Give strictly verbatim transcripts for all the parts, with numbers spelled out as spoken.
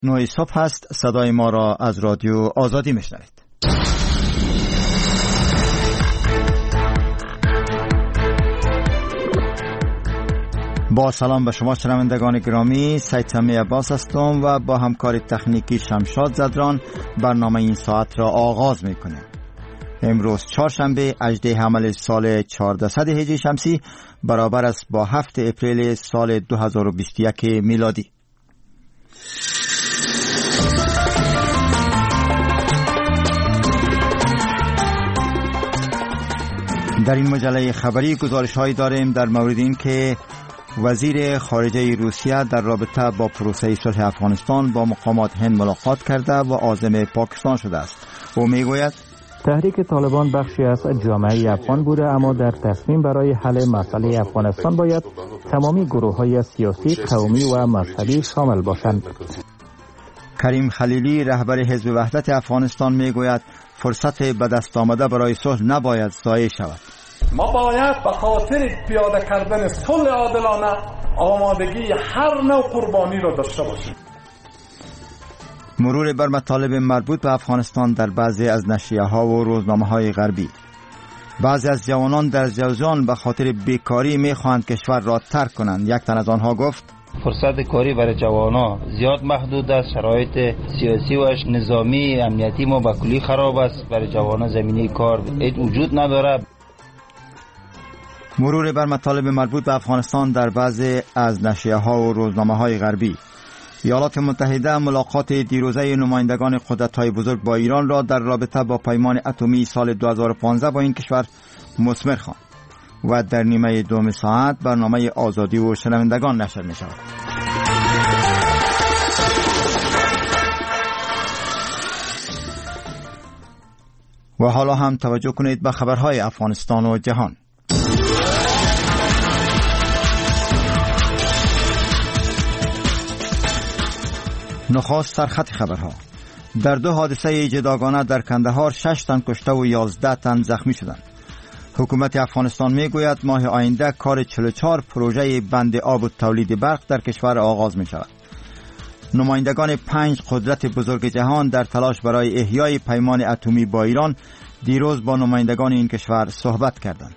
نوع صبح هست. صدای ما را از رادیو آزادی میشنوید. با سلام به شما شنوندگان گرامی، سید سمی عباس هستم و با همکار تکنیکی شمشاد زدران برنامه این ساعت را آغاز میکنیم. امروز چهارشنبه هجدهم حمل سال چهاردهصد هجری شمسی برابر است با هفت اپریل سال دو هزار و بیست و یک میلادی. در این مجله خبری گزارش هایی داریم در مورد این که وزیر خارجه روسیه در رابطه با پروسه صلح افغانستان با مقامات هند ملاقات کرده و عازم پاکستان شده است. او میگوید تحریک طالبان بخشی از جامعه افغان بوده، اما در تصمیم برای حل مسئله افغانستان باید تمامی گروه‌های سیاسی، قومی و مذهبی شامل باشند. کریم خلیلی رهبر حزب وحدت افغانستان میگوید فرصت به دست آمده برای صلح نباید ضایع شود. ما باید به خاطر پیاده کردن صلح عادلانه آمادگی هر نوع قربانی را داشته باشیم. مرور بر مطالب مربوط به افغانستان در بعضی از نشریه‌ها و روزنامه‌های غربی. بعضی از جوانان در جوزجان به خاطر بیکاری می‌خواهند کشور را ترک کنند. یک تن از آنها گفت فرصت کاری برای جوانان زیاد محدود است. شرایط سیاسی و نظامی امنیتی ما به کلی خراب است. برای جوانان زمینه کار وجود ندارد. مرور بر مطالب مربوط به افغانستان در بعضی از نشریه‌ها و روزنامه‌های غربی. ایالات متحده ملاقات دیروزه نمایندگان قدرت‌های بزرگ با ایران را در رابطه با پیمان اتمی سال دو هزار و پانزده با این کشور مثمر خواند و در نیمه دوم ساعت برنامه آزادی و شنوندگان نشر می شود. و حالا هم توجه کنید به خبرهای افغانستان و جهان. نخست سرخط خبرها. در دو حادثه جداگانه در کندهار شش تن کشته و یازده تن زخمی شدند. حکومت افغانستان میگوید ماه آینده کار چهل و چهار پروژه بند آب و تولید برق در کشور آغاز می شود. نمایندگان پنج قدرت بزرگ جهان در تلاش برای احیای پیمان اتمی با ایران دیروز با نمایندگان این کشور صحبت کردند.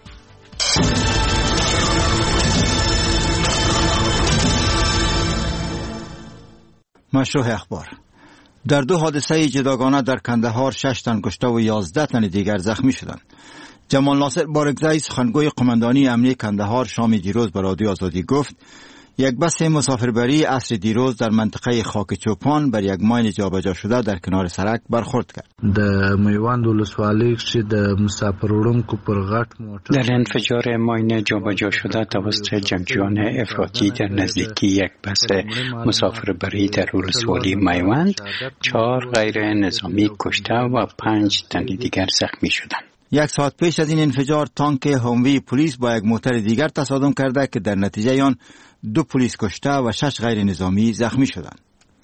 مشروع اخبار. در دو حادثه جداگانه در کندهار شش تن کشته و یازده تن دیگر زخمی شدند. جمال ناصر بارگزایی سخنگوی قماندانی امنیه کندهار شام دیروز به رادیو آزادی گفت یک بس مسافربری عصر دیروز در منطقه خاک چوپان بر یک ماین جابجا شده در کنار سړک برخورد کرد. د میوند ولسوالۍ چې د مسافر وړونکو پر غټ موټر در انفجار ماین جابجا شده توسط جنگجویان افراطی در نزدیکی یک بس مسافربری در ولسوالی میوند چهار غیر نظامی کشته و پنج تن دیگر زخمی شدند. یک ساعت پیش از این انفجار تانک هوموی پلیس با یک موتر دیگر تصادم کرده که در نتیجه آن دو پلیس کشته و شش غیر نظامی زخمی شدند.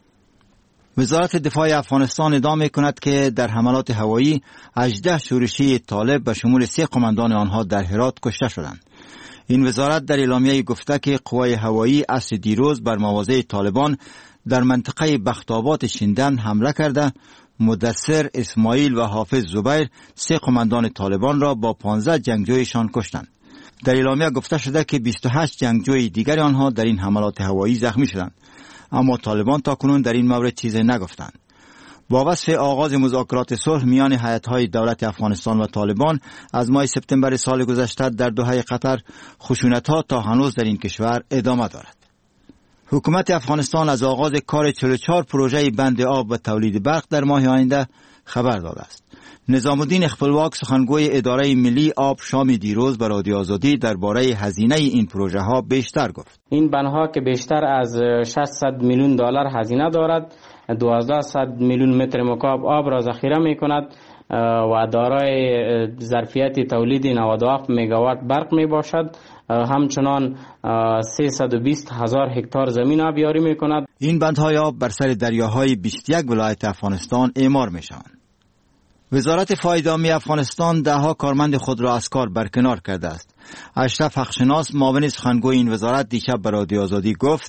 وزارت دفاع افغانستان ادعا کند که در حملات هوایی هجده شورشی طالب به شمول سه قماندان آنها در هرات کشته شدند. این وزارت در اعلامیه گفته که قوای هوایی عصر دیروز بر مواضع طالبان در منطقه بخت‌آباد شیندن حمله کرده مدثر اسماعیل و حافظ زبیر سه قماندان طالبان را با پانزده جنگجویشان کشتند. در اعلامیه گفته شده که بیست و هشت جنگجوی دیگر آنها در این حملات هوایی زخمی شدند، اما طالبان تاکنون در این مورد چیزی نگفتند. با وصف آغاز مذاکرات صلح میان هیئت‌های دولت افغانستان و طالبان از ماه سپتامبر سال گذشته در دوحه قطر، خشونت‌ها تا هنوز در این کشور ادامه دارد. حکومت افغانستان از آغاز کار چهل و چهار پروژه بند آب و تولید برق در ماه آینده خبر داده است. نظام الدین خپلواک سخنگوی اداره ملی آب شام دیروز به رادیو آزادی درباره هزینه این پروژه ها بیشتر گفت. این بندها که بیشتر از ششصد میلیون دلار هزینه دارد، دوازده میلیون متر مکعب آب را ذخیره می کند و دارای ظرفیت تولید نود و هفت مگاوات برق می باشد. همچنان سیصد و بیست هزار هکتار زمین آبیاری می کند. این بندهای آب بر سر دریاهای بیست و یک ولایت افغانستان اعمار می شوند. وزارت فایدامی افغانستان دهها کارمند خود را از کار برکنار کرده است. اشرف حقشناس معاون سخنگوی این وزارت دیشب به رادیو آزادی گفت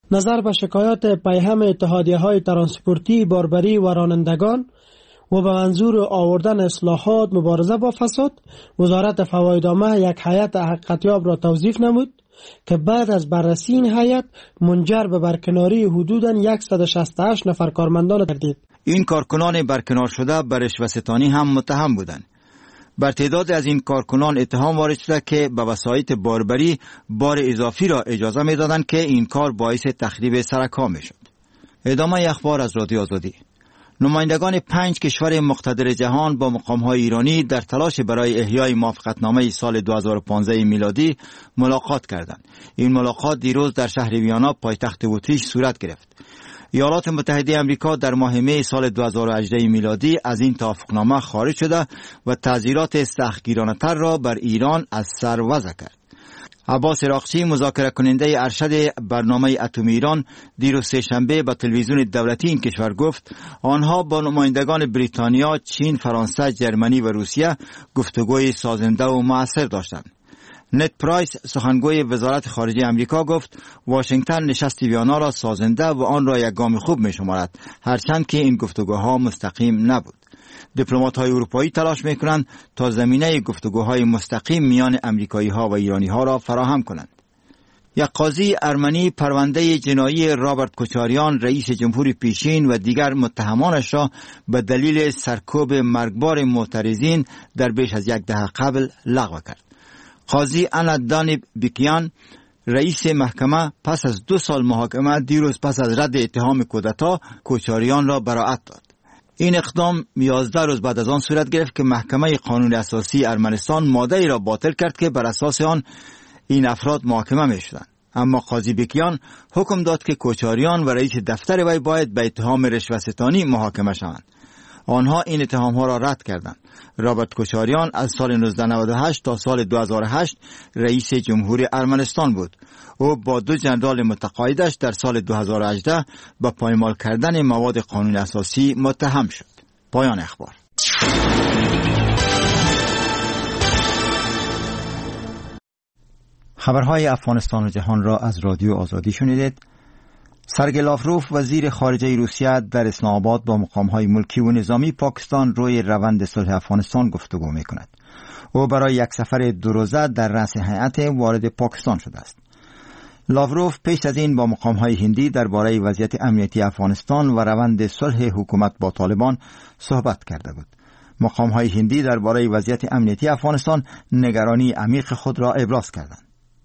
نظر به شکایات پیهم اتحادیه‌های ترانسپورتی باربری و رانندگان و به منظور آوردن اصلاحات مبارزه با فساد، وزارت فواید عامه یک هیئت حقیقتیاب را توظیف نمود که بعد از بررسی این هیئت منجر به برکناری حدوداً صد و شصت و هشت نفر کارمندان گردید. این کارکنان برکنار شده به رشوه‌ستانی هم متهم بودند. بر تعداد از این کارکنان اتهام وارد شده که به وسایط باربری بار اضافی را اجازه می‌دادند که این کار باعث تخریب سرک‌ها می‌شد. ادامه اخبار از رادیو آزادی. نمایندگان پنج کشور مقتدر جهان با مقام‌های ایرانی در تلاش برای احیای موافقتنامه سال دو هزار و پانزده میلادی ملاقات کردند. این ملاقات دیروز در شهر ویانا پایتخت اتریش صورت گرفت. ایالات متحده آمریکا در ماه می سال دو هزار و هجده میلادی از این توافقنامه خارج شده و تعزیرات سختگیرانه‌تر را بر ایران از سر وضع کرد. عباس عراقچی مذاکره کننده ارشد برنامه اتمی ایران دیروز سه‌شنبه به تلویزیون دولتی این کشور گفت آنها با نمایندگان بریتانیا، چین، فرانسه، جرمنی و روسیه گفتگوی سازنده و مؤثر داشتند. نت پرایس سخنگوی وزارت خارجه آمریکا گفت واشنگتن نشست ویانا را سازنده و آن را یک گام خوب می‌شمارد، هرچند که این گفتگوها مستقیم نبود. دیپلمات‌های اروپایی تلاش می‌کنند تا زمینه گفتگوهای مستقیم میان آمریکایی‌ها و ایرانی‌ها را فراهم کنند. یک قاضی ارمنی پرونده جنایی رابرت کوچاریان رئیس جمهور پیشین و دیگر متهمانش را به دلیل سرکوب مرگبار معترضین در بیش از یک دهه قبل لغو کرد. قاضی انا دانی بیکیان رئیس محکمه پس از دو سال محاکمه دیروز پس از رد اتهام کودتا کوچاریان را براءت داد. این اقدام یازده روز بعد از آن صورت گرفت که محکمه قانون اساسی ارمنستان ماده‌ای را باطل کرد که بر اساس آن این افراد محاکمه می‌شدند. اما قاضی بیکیان حکم داد که کوچاریان و رئیس دفتر وی باید به اتهام رشوه‌ستانی محاکمه شوند. آنها این اتهام‌ها را رد کردند. رابرت کوچاریان از سال نوزده نود و هشت تا سال دو هزار و هشت رئیس جمهور ارمنستان بود. او با دو جنرال متقاعدش در سال دو هزار و هجده به پایمال کردن مواد قانون اساسی متهم شد. پایان اخبار. خبرهای افغانستان و جهان را از رادیو آزادی شنیدید. سرگئی لاوروف وزیر خارجه روسیه در اسلام آباد با مقام‌های ملکی و نظامی پاکستان روی روند صلح افغانستان گفتگو می‌کند. او برای یک سفر دو روزه در رأس هیئت وارد پاکستان شده است. لاوروف پیش از این با مقام‌های هندی درباره وضعیت امنیتی افغانستان و روند صلح حکومت با طالبان صحبت کرده بود. مقام‌های هندی درباره وضعیت امنیتی افغانستان نگرانی عمیق خود را ابراز کردند.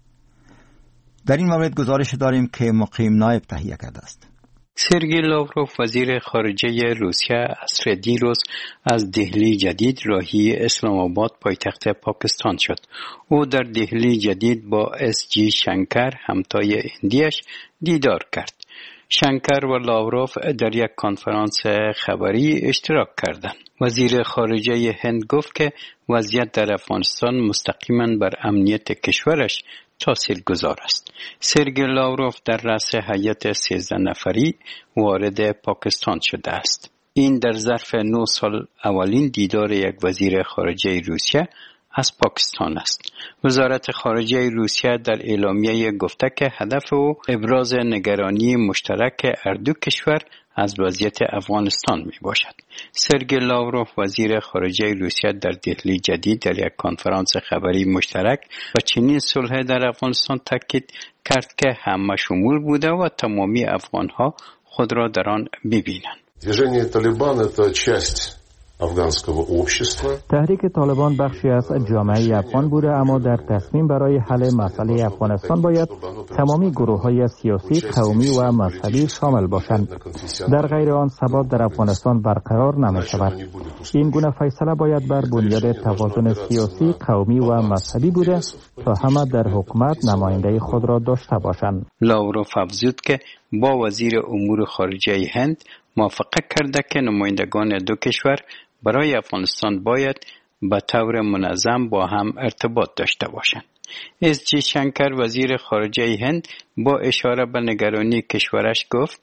در این مورد گزارش داریم که مقیم نایب تهیه کرده است. سرگئی لاوروف وزیر خارجه روسیه عصر دیروز از دهلی جدید راهی اسلام آباد پایتخت پاکستان شد. او در دهلی جدید با اس جی شنکر همتای هندیش دیدار کرد. شنکر و لاوروف در یک کنفرانس خبری اشتراک کردند. وزیر خارجه هند گفت که وضعیت در افغانستان مستقیما بر امنیت کشورش تاثیرگذار است. سرگئی لاوروف در رأس هیئت سیزده نفری وارد پاکستان شده است. این در ظرف نه سال اولین دیدار یک وزیر خارجه روسیه از پاکستان است. وزارت خارجه روسیه در اعلامیه گفته که هدف او ابراز نگرانی مشترک هر دو کشور از وضعیت افغانستان می باشد. سرگئی لاوروف وزیر خارجه روسیه در دهلی جدید در یک کنفرانس خبری مشترک و چنین صلح در افغانستان تاکید کرد که همه شمول بوده و تمامی افغانها خود را در آن می‌بینند. движение طالبان это часть افغانского общества. تحریک طالبان بخشی از جامعه افغان بوده، اما در تصمیم برای حل مسئله افغانستان باید تمامی گروه‌های سیاسی، قومی و مذهبی شامل باشند. در غیر آن ثبات در افغانستان برقرار نمی‌شود. این گونه فیصله باید بر بنیاد توازن سیاسی، قومی و مذهبی بوده تا همه در حکومت نماینده خود را داشته باشند. لاوروف افزود که با وزیر امور خارجه هند موافقه کرده که نمایندگان دو کشور برای افغانستان باید به طور منظم با هم ارتباط داشته باشند. اس جی شنکر وزیر خارجه هند با اشاره به نگرانی کشورش گفت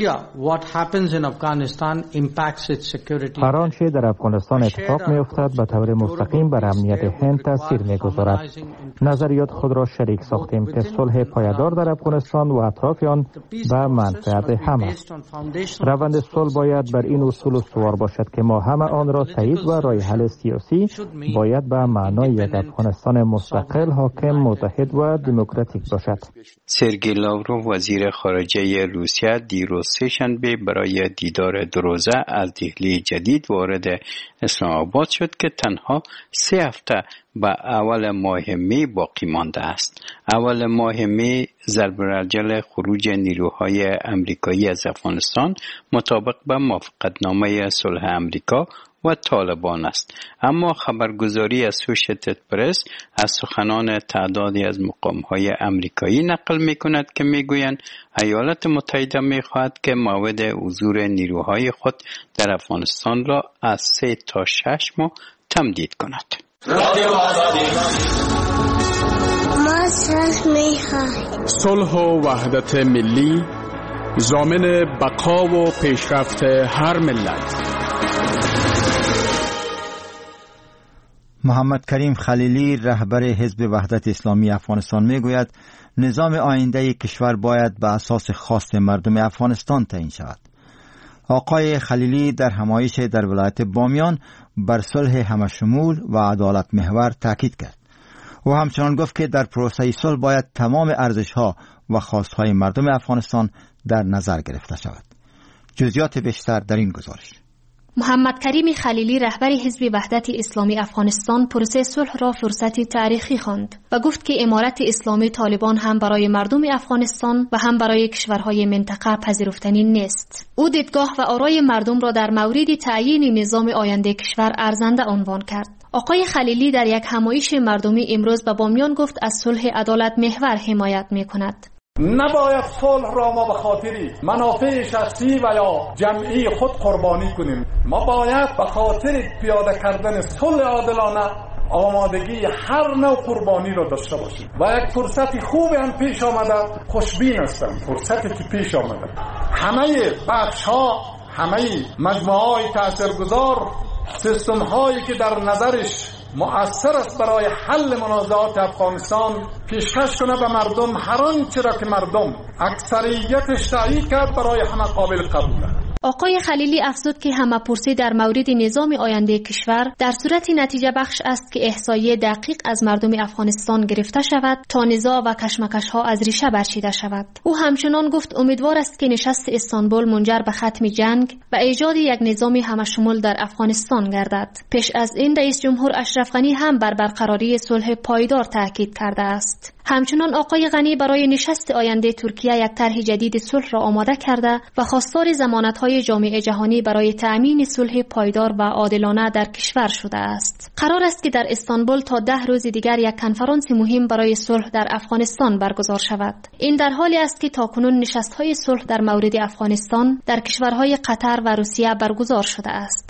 هر آنچه در افغانستان اتفاق می‌افتد به طور مستقیم بر امنیت هند تاثیر می‌گذارد. نظریات خود را شریک ساختیم که صلح پایدار در افغانستان و اطراف آن به منفعت همه است. روند صلح باید بر این اصول استوار باشد که ما همه آن را تایید و راه حل سیاسی باید به معنای یک افغانستان مستقل، حاکم، متحد و دموکراتیک باشد. سرگئی لاوروف وزیر خارجه روسیه دیروز سه‌شنبه برای دیدار دو روزه از دهلی جدید وارد اسلام آباد شد که تنها سه هفته به اول ماه می باقی مانده است. اول ماه می ضرب الرجل خروج نیروهای امریکایی از افغانستان مطابق به موافقتنامه صلح امریکا و طالبان است. اما خبرگزاری اسوشیتد پرس از سخنان تعدادی از مقام‌های امریکایی نقل می‌کند که می‌گویند ایالات متحده می‌خواهد که موعد حضور نیروهای خود در افغانستان را از سه تا شش ماه تمدید کند. ما صلح می‌خواهیم. صلح و وحدت ملی ضامن بقا و پیشرفت هر ملت. محمد کریم خلیلی رهبر حزب وحدت اسلامی افغانستان میگوید نظام آینده کشور باید به اساس خواست مردم افغانستان تعیین شود. آقای خلیلی در همایش در ولایت بامیان بر صلح همشمول و عدالت محور تاکید کرد. او همچنان گفت که در پروسه صلح باید تمام ارزش‌ها و خواست‌های مردم افغانستان در نظر گرفته شود. جزئیات بیشتر در این گزارش. محمد کریم خلیلی رهبر حزب وحدت اسلامی افغانستان پروسه صلح را فرصتی تاریخی خواند و گفت که امارت اسلامی طالبان هم برای مردم افغانستان و هم برای کشورهای منطقه پذیرفتنی نیست. او دیدگاه و آرای مردم را در مورد تعیین نظام آینده کشور ارزنده عنوان کرد. آقای خلیلی در یک همایش مردمی امروز به بامیان گفت از صلح عدالت محور حمایت می‌کند. نباید صلح را ما به خاطر منافع شخصی و یا جمعی خود قربانی کنیم. ما باید به خاطر پیاده کردن صلح عادلانه آمادگی هر نوع قربانی را داشته باشیم. و یک فرصت خوب هم پیش آمده، خوشبین هستم فرصتی که پیش آمده. همه بخش ها، همه مجموعه های تاثیرگذار، سیستم هایی که در نظرش مؤثر است برای حل منازعات افغانستان پیشکش کنه به مردم هر آنچه را که مردم اکثریتش تایید کرد برای همه قابل قبوله. آقای خلیلی افزود که همه پرسی در مورد نظام آینده کشور در صورت نتیجه بخش است که احصایه دقیق از مردم افغانستان گرفته شود تا نزاع و کشمکش ها از ریشه برچیده شود. او همچنان گفت امیدوار است که نشست استانبول منجر به ختم جنگ و ایجاد یک نظام همشمول در افغانستان گردد. پیش از این رئیس جمهور اشرف غنی هم بر برقراری صلح پایدار تاکید کرده است. همچنان آقای غنی برای نشست آینده ترکیه یک طرح جدید صلح را آماده کرده و خواستار ضمانت‌های جامعه جهانی برای تأمین صلح پایدار و عادلانه در کشور شده است. قرار است که در استانبول تا ده روز دیگر یک کنفرانس مهم برای صلح در افغانستان برگزار شود. این در حالی است که تاکنون نشست‌های صلح در مورد افغانستان در کشورهای قطر و روسیه برگزار شده است.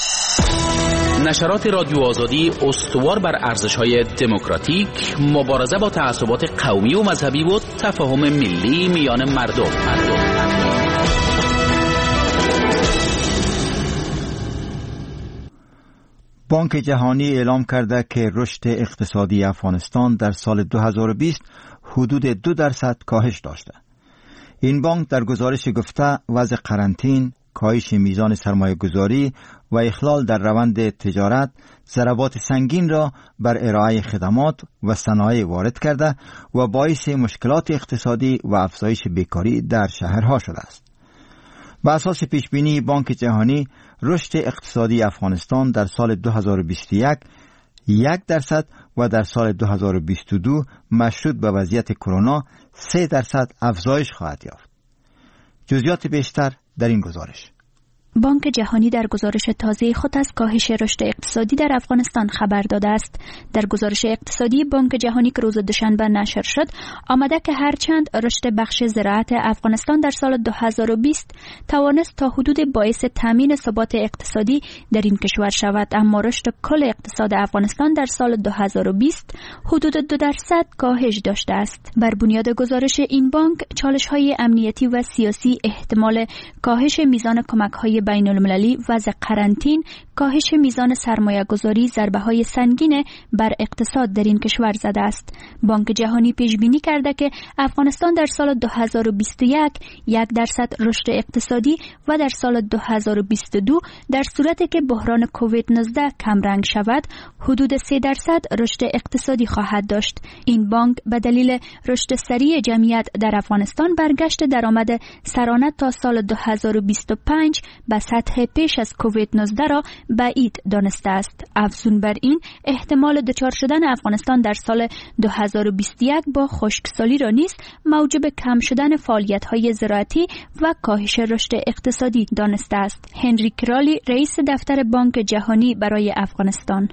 نشرات رادیو آزادی استوار بر ارزش‌های دموکراتیک، مبارزه با تعصبات قومی و مذهبی و تفاهم ملی میان مردم. مردم. بانک جهانی اعلام کرده که رشد اقتصادی افغانستان در سال دو هزار و بیست حدود دو درصد کاهش داشته. این بانک در گزارش گفته وضع قرنطین، کاهش میزان سرمایه گذاری و اخلال در روند تجارت ضربات سنگین را بر ارائه خدمات و صنایع وارد کرده و باعث مشکلات اقتصادی و افزایش بیکاری در شهرها شده است. بر اساس پیشبینی بانک جهانی رشد اقتصادی افغانستان در سال دو هزار و بیست و یک یک درصد و در سال دو هزار و بیست و دو مشروط به وضعیت کرونا سه درصد افزایش خواهد یافت. جزئیات بیشتر در این گزارش. بانک جهانی در گزارش تازه خود از کاهش رشد اقتصادی در افغانستان خبر داده است. در گزارش اقتصادی بانک جهانی که روز دوشنبه نشر شد، آمده که هرچند رشد بخش زراعت افغانستان در سال دو هزار و بیست توانست تا حدود باعث تامین ثبات اقتصادی در این کشور شود، اما رشد کل اقتصاد افغانستان در سال دو هزار و بیست حدود دو درصد کاهش داشته است. بر بنیاد گزارش این بانک، چالش‌های امنیتی و سیاسی، احتمال کاهش میزان کمک‌های بین المللی، وضع قرنطین، کاهش میزان سرمایه گذاری ضربه‌های سنگین بر اقتصاد در این کشور زده است. بانک جهانی پیش بینی کرده که افغانستان در سال دو هزار و بیست و یک یک درصد رشد اقتصادی و در سال دو هزار و بیست و دو در صورتی که بحران کووید نوزده کمرنگ شود حدود سه درصد رشد اقتصادی خواهد داشت. این بانک به دلیل رشد سریع جمعیت در افغانستان برگشت درآمد سرانه تا سال دو هزار و بیست و پنج به سطح پیش از کووید نوزده را بعید دانسته است. افزون بر این، احتمال دچار شدن افغانستان در سال دو هزار و بیست و یک با خشکسالی را نیز موجب کم شدن فعالیت‌های زراعتی و کاهش رشد اقتصادی دانسته است. هنری کرالی، رئیس دفتر بانک جهانی برای افغانستان: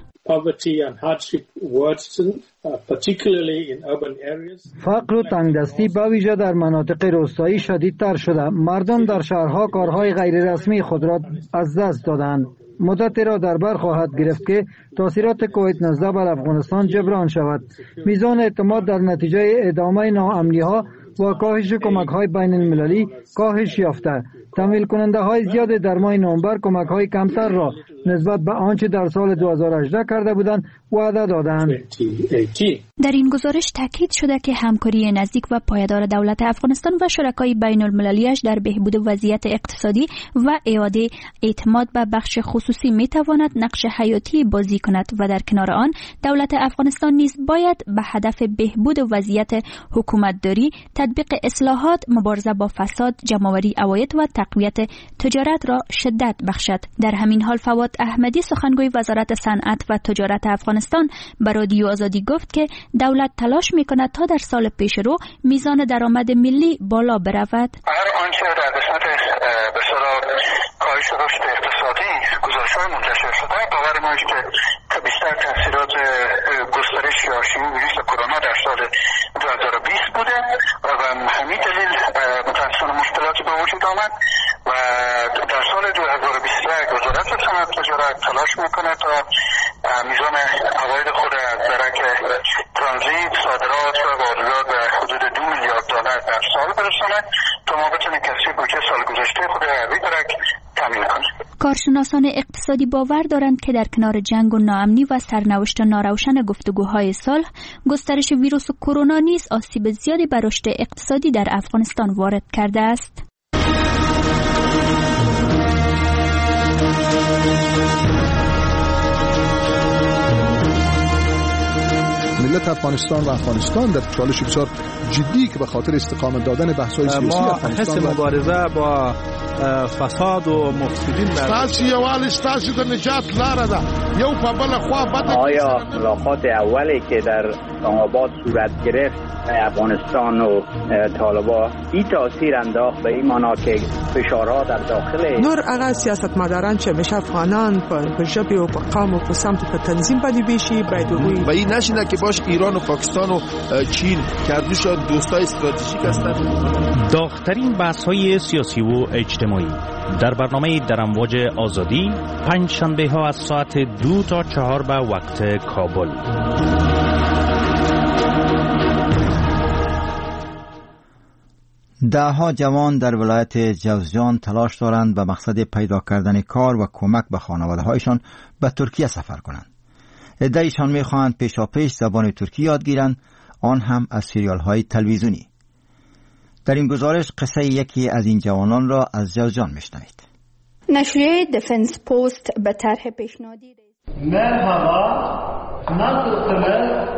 فقر و تنگدستی به ویژه در مناطق روستایی شدیدتر شده. مردم در شهرها کارهای غیر رسمی خود را از دست دادند. مدتی را در بر خواهد گرفت که تاثیرات کووید نوزده بر افغانستان جبران شود. میزان اعتماد در نتیجه ادامه ناامنی‌ها و کاهش کمک‌های بین المللی کاهش یافته. تمویل کننده های زیاد در ماه نوامبر کمک های کمتر را نسبت به آنچه در سال دو هزار و هجده کرده بودند وعده دادند. در این گزارش تاکید شده که همکاری نزدیک و پایدار دولت افغانستان و شرکای بین المللیش در بهبود وضعیت اقتصادی و اعاده اعتماد به بخش خصوصی می تواند نقش حیاتی بازی کند و در کنار آن دولت افغانستان نیز باید به هدف بهبود وضعیت حکومتداری، تطبیق اصلاحات، مبارزه با فساد، جمع‌آوری عواید و تقویت تجارت را شدت بخشد. در همین حال فواد احمدی، سخنگوی وزارت صنعت و تجارت افغانستان، به رادیو آزادی گفت که دولت تلاش می‌کند تا در سال پیشرو میزان درآمد ملی بالا برود. هر آنچه در قسمت به اصطلاح کاهش رشد اقتصادی گزارش‌های منتشر شده باور ما است که بیشتر تاثیرات گسترش یا شیوع ویروس کرونا در سال دو هزار و بیست بوده و به همین دلیل متأسفانه مشکلاتی به وجود آمد و در سال دو هزار و بیست و یک وزارت صنعت و تجارت تلاش میکنه تا میزان عواید خود از درک ترانزیت، صادرات و واردات به حدود دو میلیارد دلار در سال برسانه تا ما بتونیم کسری بودجه سال گذشته خود روی درک تامین کنیم. کارشناسان اقتصادی باور دارند که در کنار جنگ و ناامنی و سرنوشت ناروشن گفتگوهای صلح، گسترش ویروس کرونا نیز آسیب زیادی بر رشد اقتصادی در افغانستان وارد کرده است. ملت افغانستان و افغانستان در چالش بسیار جدی که به خاطر استقامت دادن بحث‌های سیاسی افغانستان ما حس مبارزه با فساد و مفسدین تاسو یوال تاسو د نجات لار ده یو په بل خوا بده. آیا ملاقات اولی که در اسلام آباد صورت گرفت افغانستان و طالبان این تاثیر انداخت به این معنا که فشارها در داخل نور هغه سیاستمداران چې همیشه افغانان په ژبه او په قوم او په سمت په تنظیم باندې بشي باید وي و این نشینه که باش ایران و پاکستان و چین کردوش دوستای استراتژیک هستند. داغ‌ترین بحث‌های سیاسی و اجتماعی در برنامه در امواج آزادی پنج شنبه ها از ساعت دو تا چهار به وقت کابل. ده ها جوان در ولایت جوزجان تلاش دارند به مقصد پیدا کردن کار و کمک به خانواده هایشان به ترکیه سفر کنند. عده‌ایشان می‌خواهند پیشاپیش زبان ترکی یاد گیرند، آن هم از سریال های تلویزیونی. در این گزارش قصه یکی از این جوانان را از جوزجان میشنوید. نشریه دفنس پست به طرح پیشنهادی مرحبا نصرتونه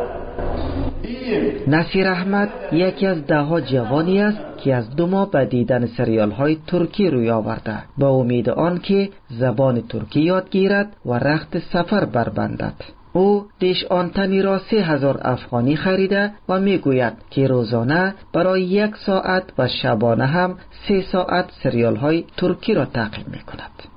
نصیر احمد یکی از ده ها جوانی است که از دو ماه به دیدن سریال های ترکی روی آورده با امید آن که زبان ترکی یاد گیرد و رخت سفر بربندد. او دیش آن تنی را سه هزار افغانی خریده و میگوید که روزانه برای یک ساعت و شبانه هم سه ساعت سریال های ترکی را تعقیب میکند.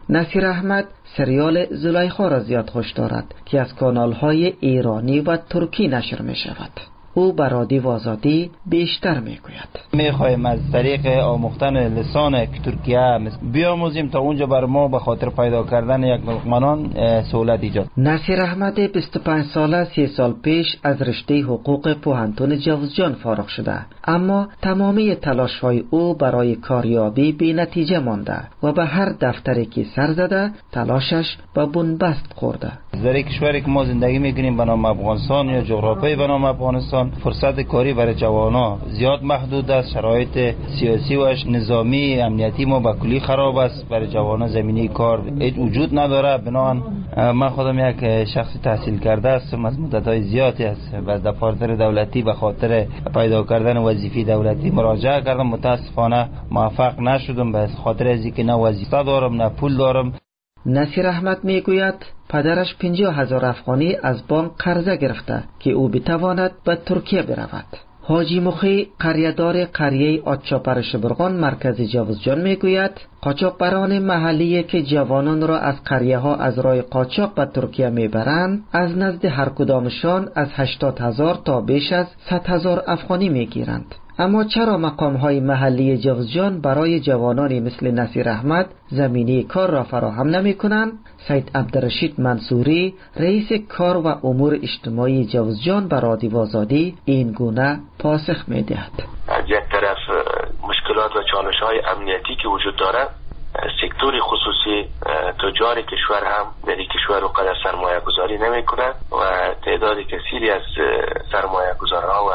نصیر احمد سریال زلیخا را زیاد خوش دارد که از کانال های ایرانی و ترکی نشر می شود. او بر رادیو آزادی بیشتر میگوید. میخوایم از طریق آموختن لسان ترکیه بیاموزیم تا اونجا بر ما به خاطر پیدا کردن یک ملکمانان سهولت ایجاد. نصیر احمد بیست و پنج ساله سی سال پیش از رشته حقوق پوهنتون جوزجان فارغ شده، اما تمامی تلاش های او برای کاریابی بی نتیجه مانده و به هر دفتری که سر زده تلاشش به بنبست خورده. در کشوری که ما زندگی میکنیم به نام افغانستان یا جغرافیایی به نام افغانستان، فرصت کاری برای جوانان زیاد محدود است. شرایط سیاسی و نظامی امنیتی ما به کلی خراب است. برای جوانان زمینه کار هیچ وجود نداره. بنابراین من خودم یک شخص تحصیل کرده هستم، از مدت‌های زیادی است به دفاتر دولتی به خاطر پیدا کردن وظیفه دولتی مراجعه کردم. متاسفانه موفق نشدم به خاطر از اینکه نه وظیفه دارم نه پول دارم. نصیر احمد میگوید پدرش پنجاه هزار افغانی از بانک قرضه گرفته که او بتواند به ترکیه برود. حاجی مخی قریه‌دار قریه آتشاپر شبرغان مرکز جوزجان میگوید قاچاقبران محلی که جوانان را از قریه ها از راه قاچاق به ترکیه میبرند از نزد هر کدامشان از هشتاد هزار تا بیش از صد هزار افغانی میگیرند. اما چرا مقام های محلی جوزجان برای جوانانی مثل نصیر احمد زمینه کار را فراهم نمی کنند؟ سید عبدالرشید منصوری رئیس کار و امور اجتماعی جوزجان به رادیو آزادی این گونه پاسخ می دهد. از یک طرف مشکلات و چالش های امنیتی که وجود دارد، سکتور خصوصی تجار کشور هم در این کشور رو قدر سرمایه گذاری نمی کنند و تعداد کثیری از سرمایه گذارها و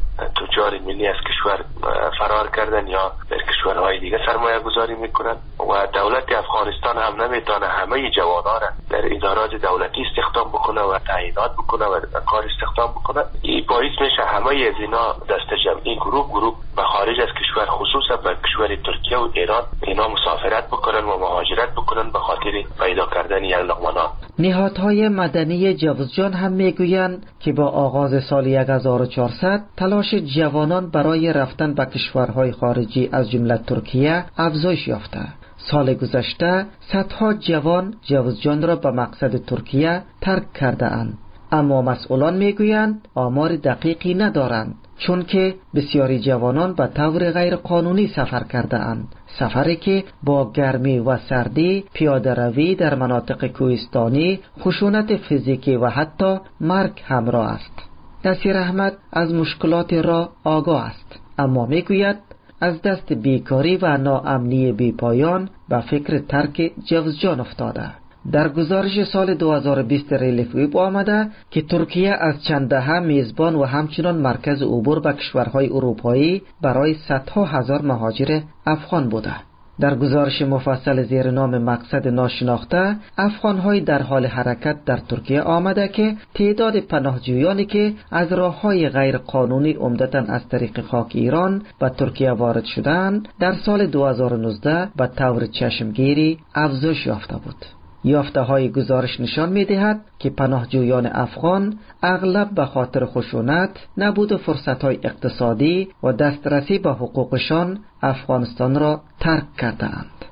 تجار ملی از کشور فرار کردن یا در کشورهای دیگه سرمایه گذاری میکنن و دولت افغانستان هم نمیتونه همه جوانان را در ادارات دولتی استخدام بکنه و تعیینات بکنه و کار استخدام بکنه. این باعث میشه همه از اینا دست جمعی گروه گروه به خارج از کشور، خصوصا به کشور ترکیه و ایران، اینا مسافرت بکنن و مهاجرت بکنن به خاطر پیدا کردن یک لقمه نان. نهادهای مدنی جوزجان هم میگویند که با آغاز سال هزار و چهارصد تلاش جوانان برای رفتن به کشورهای خارجی از جمله ترکیه افزایش یافته. سال گذشته صدها جوان جوزجان را به مقصد ترکیه ترک کرده اند، اما مسئولان میگویند آمار دقیقی ندارند، چون که بسیاری جوانان به طور غیر قانونی سفر کرده اند، سفری که با گرمی و سردی، پیاده روی در مناطق کوهستانی، خشونت فیزیکی و حتی مرگ همراه است. نصیر احمد از مشکلات را آگاه است، اما میگوید از دست بیکاری و ناامنی بیپایان به فکر ترک جوزجان افتاده. در گزارش سال دو هزار و بیست ریلیف ویب آمده که ترکیه از چند دهه میزبان و همچنان مرکز عبور به کشورهای اروپایی برای صدها هزار مهاجر افغان بوده. در گزارش مفصل زیر نام مقصد ناشناخته، افغان‌های در حال حرکت در ترکیه آمده که تعداد پناهجویانی که از راه‌های غیر قانونی عمدتاً از طریق خاک ایران به ترکیه وارد شدند، در سال دو هزار و نوزده به طور چشمگیری افزایش یافته بود. یافته های گزارش نشان می دهد که پناهجویان افغان اغلب به خاطر خشونت، نبود فرصت های اقتصادی و دسترسی به حقوقشان افغانستان را ترک کرده اند.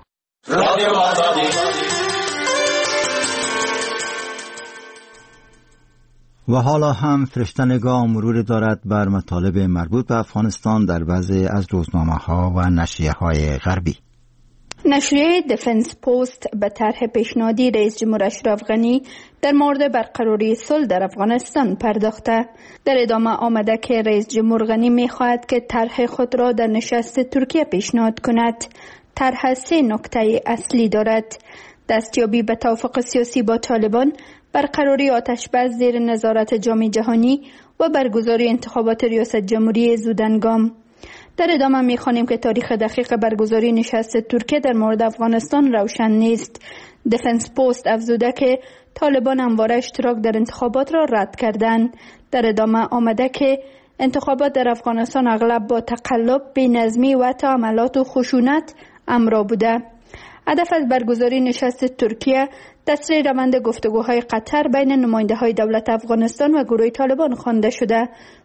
و حالا هم فرشته نگاه مرور دارد بر مطالب مربوط به افغانستان در بعضی از روزنامه ها و نشریه های غربی. نشریه دفنس پوست به طرح پیشنهادی رئیس جمهور اشرف غنی در مورد برقراری صلح در افغانستان پرداخته. در ادامه آمده که رئیس جمهور غنی می خواهد که طرح خود را در نشست ترکیه پیشنهاد کند. طرح سه نکته اصلی دارد: دستیابی به توافق سیاسی با طالبان، برقراری آتش‌بس زیر نظارت جام جهانی و برگزاری انتخابات ریاست جمهوری زودهنگام. در ادامه می‌خوانیم که تاریخ دقیق برگزاری نشست ترکیه در مورد افغانستان روشن نیست. دفنس پوست افزوده که طالبان همواره اشتراک در انتخابات را رد کردند. در ادامه آمده که انتخابات در افغانستان اغلب با تقلب، بی‌نظمی و تعاملات و خشونت همراه بوده. هدف از برگزاری نشست ترکیه تسریع روند گفتگوهای قطر بین نماینده‌های دولت افغانستان و گروه طالبان خوانده شده.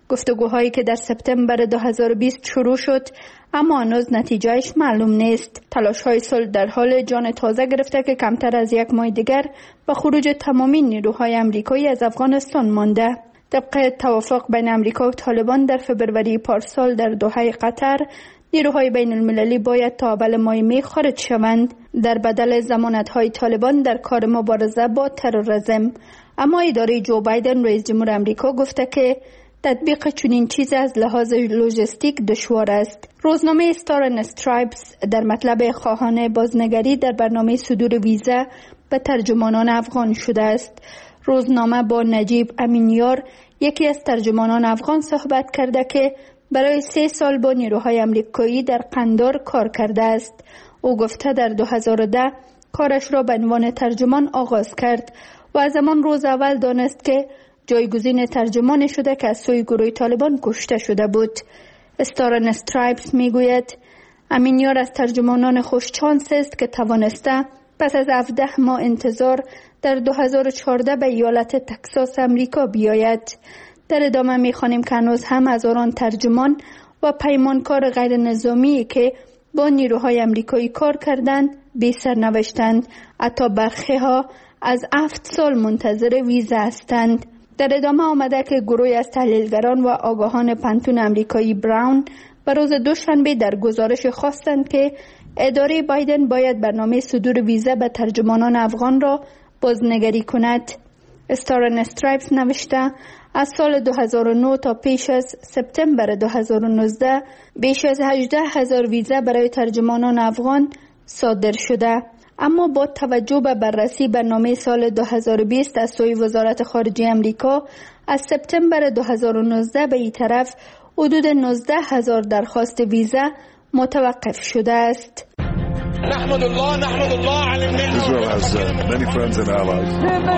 گفتگوهایی که در سپتامبر دو هزار و بیست شروع شد اما هنوز نتیجهش معلوم نیست. تلاش‌های صلح در حال جان تازه گرفته که کمتر از یک ماه دیگر به خروج تمامی نیروهای آمریکایی از افغانستان مانده. طبق توافق بین آمریکا و طالبان در فبروری پارسال در دوحه قطر، نیروهای بین المللی باید تا اول ماه می خارج شوند در بدل ضمانت‌های طالبان در کار مبارزه با تروریسم. اما اداره جو بایدن رئیس جمهور آمریکا گفته که تطبیق چنین چیز از لحاظ لوجستیک دشوار است. روزنامه استار اند استرایپس در مطلب خواهان بازنگری در برنامه صدور ویزا به ترجمانان افغان شده است. روزنامه با نجیب امینیار، یکی از ترجمانان افغان، صحبت کرده که برای سه سال با نیروهای آمریکایی در قندار کار کرده است. او گفته در دو هزار و ده کارش را به عنوان ترجمان آغاز کرد و از همان روز اول دانست که جایگزین ترجمان شده که از سوی گروه طالبان کشته شده بود. استار اند استرایپس میگوید امینیار از ترجمانان خوشچانس است که توانسته پس از هفده ماه انتظار در دو هزار و چهارده به ایالت تکساس امریکا بیاید. در ادامه میخوانیم که هنوز هم هزاران ترجمان و پیمانکار غیر نظامی که با نیروهای امریکایی کار کردند بی سرنوشتند. حتی برخی ها از هفت سال منتظر ویزا هستند. در ادامه آمده که گروهی از تحلیلگران و آگاهان پنتون امریکایی براون به روز دوشنبه در گزارش خواستند که اداره بایدن باید برنامه صدور ویزا به ترجمانان افغان را بازنگری کند. استار اند استرایپس نوشته از سال دو هزار و نه تا پیش از سپتامبر دو هزار و نوزده بیش از هجده هزار ویزا برای ترجمانان افغان صادر شده. اما با توجه به بررسی برنامه سال دو هزار و بیست از سوی وزارت خارجه امریکا، از سپتامبر دو هزار و نوزده به این طرف حدود نوزده هزار درخواست ویزا متوقف شده است. نحمد الله نحمد الله على النعمة. Israel has uh, many friends and allies.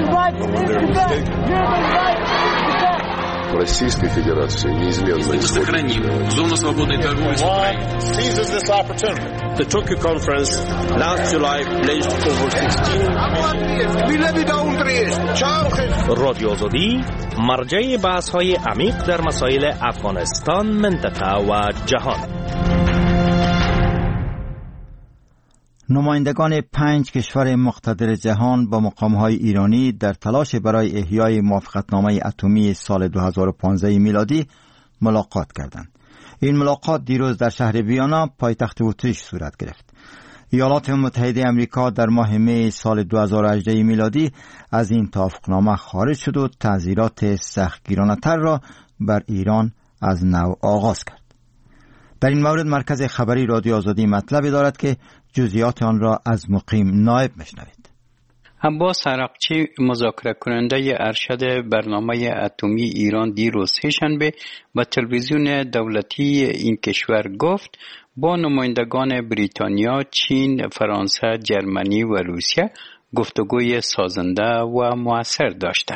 Российской Федерации неизменно сохраним зону свободной торговли с Украиной. Seizes this opportunity. The Tokyo conference last July pledged over sixteen. رادیو آزادی مرجع بحث‌های عمیق در مسائل افغانستان، منطقه و جهان. نمایندگان پنج کشور مقتدر جهان با مقام‌های ایرانی در تلاش برای احیای موافقتنامه اتمی سال دو هزار و پانزده میلادی ملاقات کردند. این ملاقات دیروز در شهر ویانا پایتخت اتریش صورت گرفت. ایالات متحده آمریکا در ماه می سال دو هزار و هجده میلادی از این توافقنامه خارج شد و تعزیرات سختگیرانه‌تر را بر ایران از نو آغاز کرد. در این مورد مرکز خبری رادیو آزادی مطلبی دارد که جزئیات آن را از مقیم نایب مشنوید. عباس عراقچی، مذاکره کننده ارشد برنامه اتمی ایران، دیروز سه‌شنبه به تلویزیون دولتی این کشور گفت با نمایندگان بریتانیا، چین، فرانسه، جرمنی و روسیه گفتگوی سازنده و مؤثر داشته.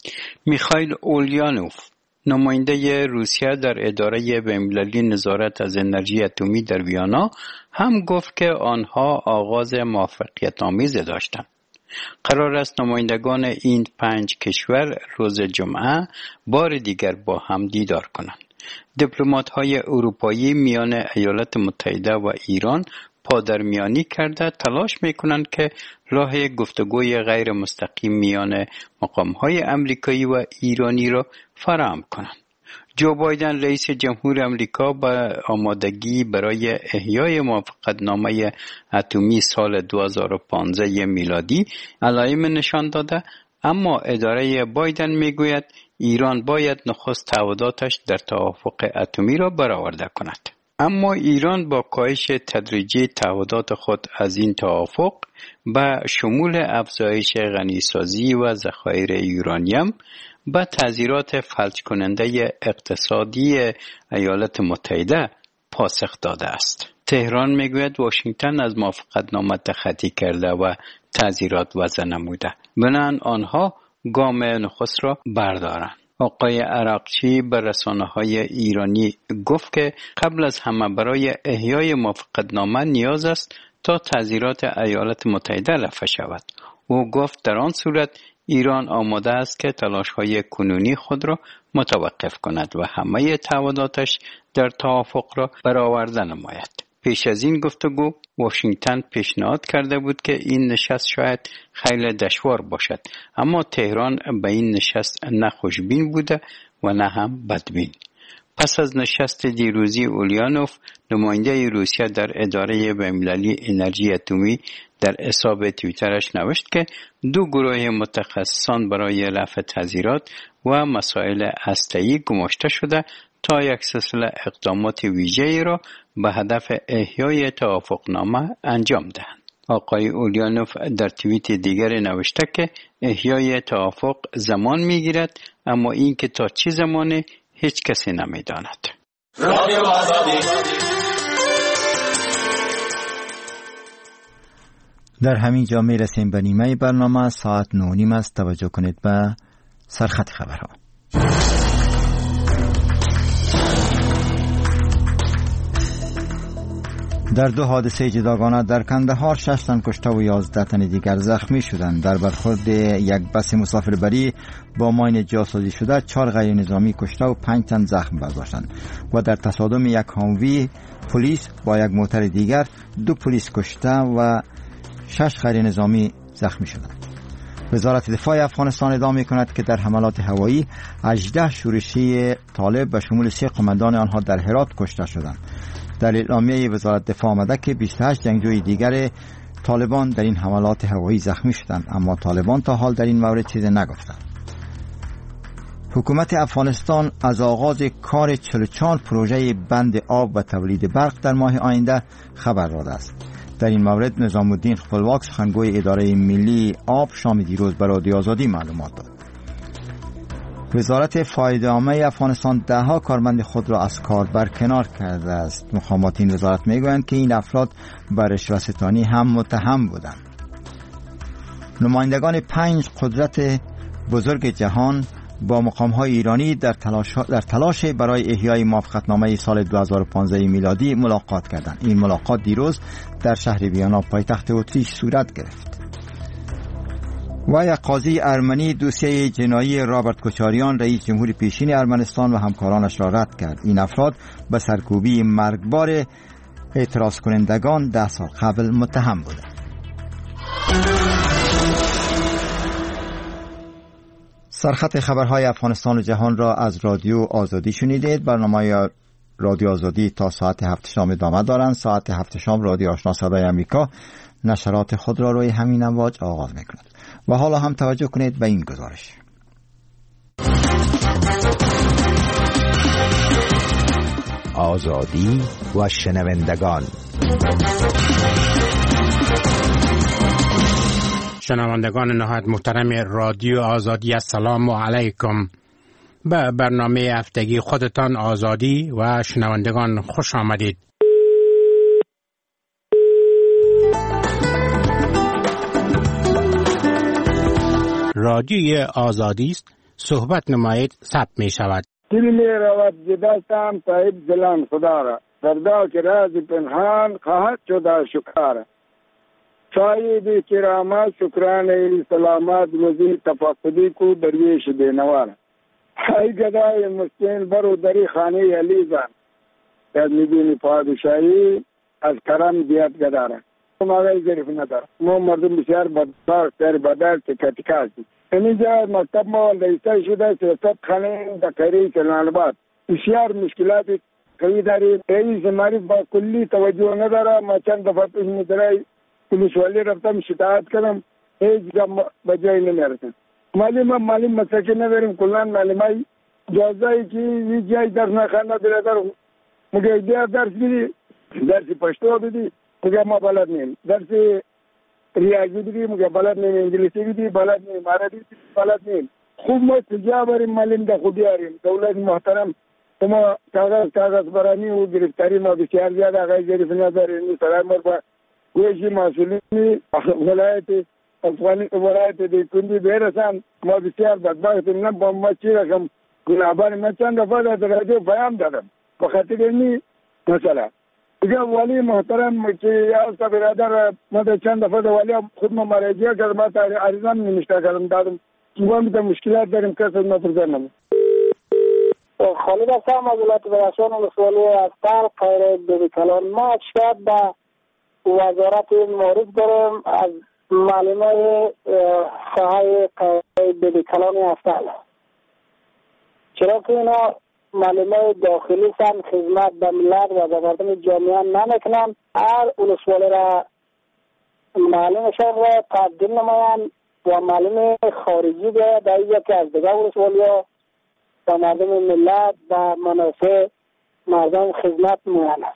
میخائیل اولیانوف، نماینده روسیه در اداره بین‌المللی نظارت از انرژی اتمی در ویانا، هم گفت که آنها آغاز موفقیت‌آمیز داشتند. قرار است نمایندگان این پنج کشور روز جمعه بار دیگر با هم دیدار کنند. دیپلمات‌های اروپایی میان ایالات متحده و ایران پادرمیانی کرده تلاش میکنند که راه گفتگوی غیر مستقیم میان مقام‌های امریکایی و ایرانی را فراهم کنند. جو بایدن رئیس جمهور امریکا با آمادگی برای احیای موافقتنامه اتمی سال دو هزار و پانزده میلادی علائم نشان داده، اما اداره بایدن میگوید ایران باید نخست تعهداتش در توافق اتمی را برآورده کند. اما ایران با کاهش تدریجی تعهدات خود از این توافق به شمول افزایش غنیسازی و ذخایر یورانیم به تعزیرات فلج کننده اقتصادی ایالات متحده پاسخ داده است. تهران میگوید واشنگتن از موافقتنامه تخطی کرده و تعزیرات وضع نموده، بنابراین آنها گام نخست را بردارند. آقای عراقچی به رسانه‌های ایرانی گفت که قبل از همه برای احیای موافقتنامه نیاز است تا تعزیرات ایالات متحده رفع شود. او گفت در آن صورت ایران آماده است که تلاش‌های کنونی خود را متوقف کند و همه تعهداتش در توافق را برآورده نماید. پیش از این گفتگو واشنگتن پیشنهاد کرده بود که این نشست شاید خیلی دشوار باشد، اما تهران به این نشست نه خوشبین بوده و نه هم بدبین. پس از نشست دیروزی اولیانوف، نماینده روسیه در اداره بین‌المللی انرژی اتمی در حساب توییترش نوشت که دو گروه متخصصان برای رفع تحذیرات و مسائل هسته‌ای گماشته شده تا یک سلسله اقدامات ویژه‌ای را به هدف احیای توافقنامه انجام دهند. آقای اولیانوف در توییت دیگر نوشته که احیای توافق زمان می‌گیرد، اما این که تا چه زمانی هیچ کسی نمی‌داند. در همین جا می‌رسیم به نیمه برنامه. ساعت نه و نیم است. توجه کنید به سرخط خبرها. در دو حادثه جداگانه در کندهار شش تن کشته و یازده تن دیگر زخمی شدند. در برخورد یک بس مسافربری با ماین جاسازی شده چهار غیر نظامی کشته و پنج تن زخم برداشتند و در تصادم یک هانوی پلیس با یک موتر دیگر دو پلیس کشته و شش غیر نظامی زخمی شدند. وزارت دفاع افغانستان ادعا می‌کند که در حملات هوایی هجده شورشی طالب به شمول سه قماندان آنها در هرات کشته شدند. در اعلامیه وزارت دفاع آمده که بیست و هشت جنگجوی دیگر طالبان در این حملات هوایی زخمی شدند، اما طالبان تا حال در این مورد چیزی نگفتند. حکومت افغانستان از آغاز کار چهل و چهار پروژه بند آب و تولید برق در ماه آینده خبر داده است. در این مورد نظام الدین خپلواک سخنگوی اداره ملی آب شام دیروز به رادیو آزادی معلومات داد. وزارت فایده عامه افغانستان ده ها کارمند خود را از کار برکنار کرده است. مقامات این وزارت میگویند که این افراد به رشوه‌ستانی هم متهم بودند. نمایندگان پنج قدرت بزرگ جهان با مقام‌های ایرانی در تلاش در تلاش برای احیای موافقتنامه سال دو هزار و پانزده میلادی ملاقات کردند. این ملاقات دیروز در شهر ویانا پایتخت اتریش صورت گرفت. و یک قاضی ارمنی دوسیه جنایی رابرت کوچاریان رئیس جمهور پیشین ارمنستان و همکارانش را رد کرد. این افراد به سرکوبی مرگبار اعتراض کنندگان ده سال قبل متهم بودند. سرخط خبرهای افغانستان و جهان را از رادیو آزادی شنیدید. برنامه رادیو آزادی تا ساعت هفت شام ادامه دارند. ساعت هفت شام رادیو آشنا صدای آمریکا نشرات خود را روی همین امواج آغاز می‌کند. و حالا هم توجه کنید به این گزارش. آزادی و شنوندگان. شنوندگان نهایت محترم رادیو آزادی، السلام علیکم. به برنامه هفتگی خودتان آزادی و شنوندگان خوش آمدید. رادیوی آزادی است، صحبت نمایید ثبت می شود. دل می رود جدستم طیب دلان خدا را، فردا که راز پنهان خواهد شد آشکار. صاحب کرامت شکرانه سلامت روزی تفقدی کو درویش بینوار. ای گدای مسکین برو دری خانه علی زن، یاد میبینی پادشاهی از کرم دیت گداره. ماغای ظریف نداره. ما مردم بسیار بدبخت در بدر تکتیک هستیم. اینجا مکتب ما لیسته شده سیاست خانه دکری سلالباد. بسیار مشکلات قوی داریم. رئیس معرف با کلی توجه نداره. ما چند دفعه پیش می‌داریم پلیس والی رفتم شکایت کردم، هیچ جا بجای نمیرسن. معلم معلم مساکین نداریم. کلان معلمای جازایی که هیچ جای درس نخوانده برادر میگه بیا درس بدی، درس پشتو بدی، میگه ما بلد نیم. درس ریاضی بدی، میگه بلد نیم. انگلیسی بدی، بلد نیم. عربی بدی، بلد نیم. خوب ما کجا بریم معلم ده خودی آریم. دولت محترم ما کاغذ کاغذ برانی و گرفتاری ما بسیار زیاد آقای ظریف نداریم. سلام مربع گوشی مسئولینی ولایت افغانی ولایت دی کندی برسان ما بسیار بدبختیم. نه با ما چی رقم گناهبار ما چند دفعه در رادیو پیام دادم به خاطر اینی مثلا دیگه ولی محترم که از برادر ما چند دفعه ولی خود ما مراجعه کردم، ما عریضه نمیشته کردم دادم ما میتونه مشکلات داریم کس از ما پرزنم. خالد هستم از ولایت بدخشان ولسوالی هستم خیر بیبی کلان. ما شاید به وزارت معرف داریم از معلومه ساحه خیر بیبی کلان هستم، چرا که اینا معلومه داخلی سن خدمت به ملت و به مردم جامعه نمیکنن، هر ولسوالی را معلومشان را تبدیل نمایند و معلومه خارجی به در یکی از دیگر ولسوالی ها و مردم ملت و منافع مردم خدمت می‌کنند.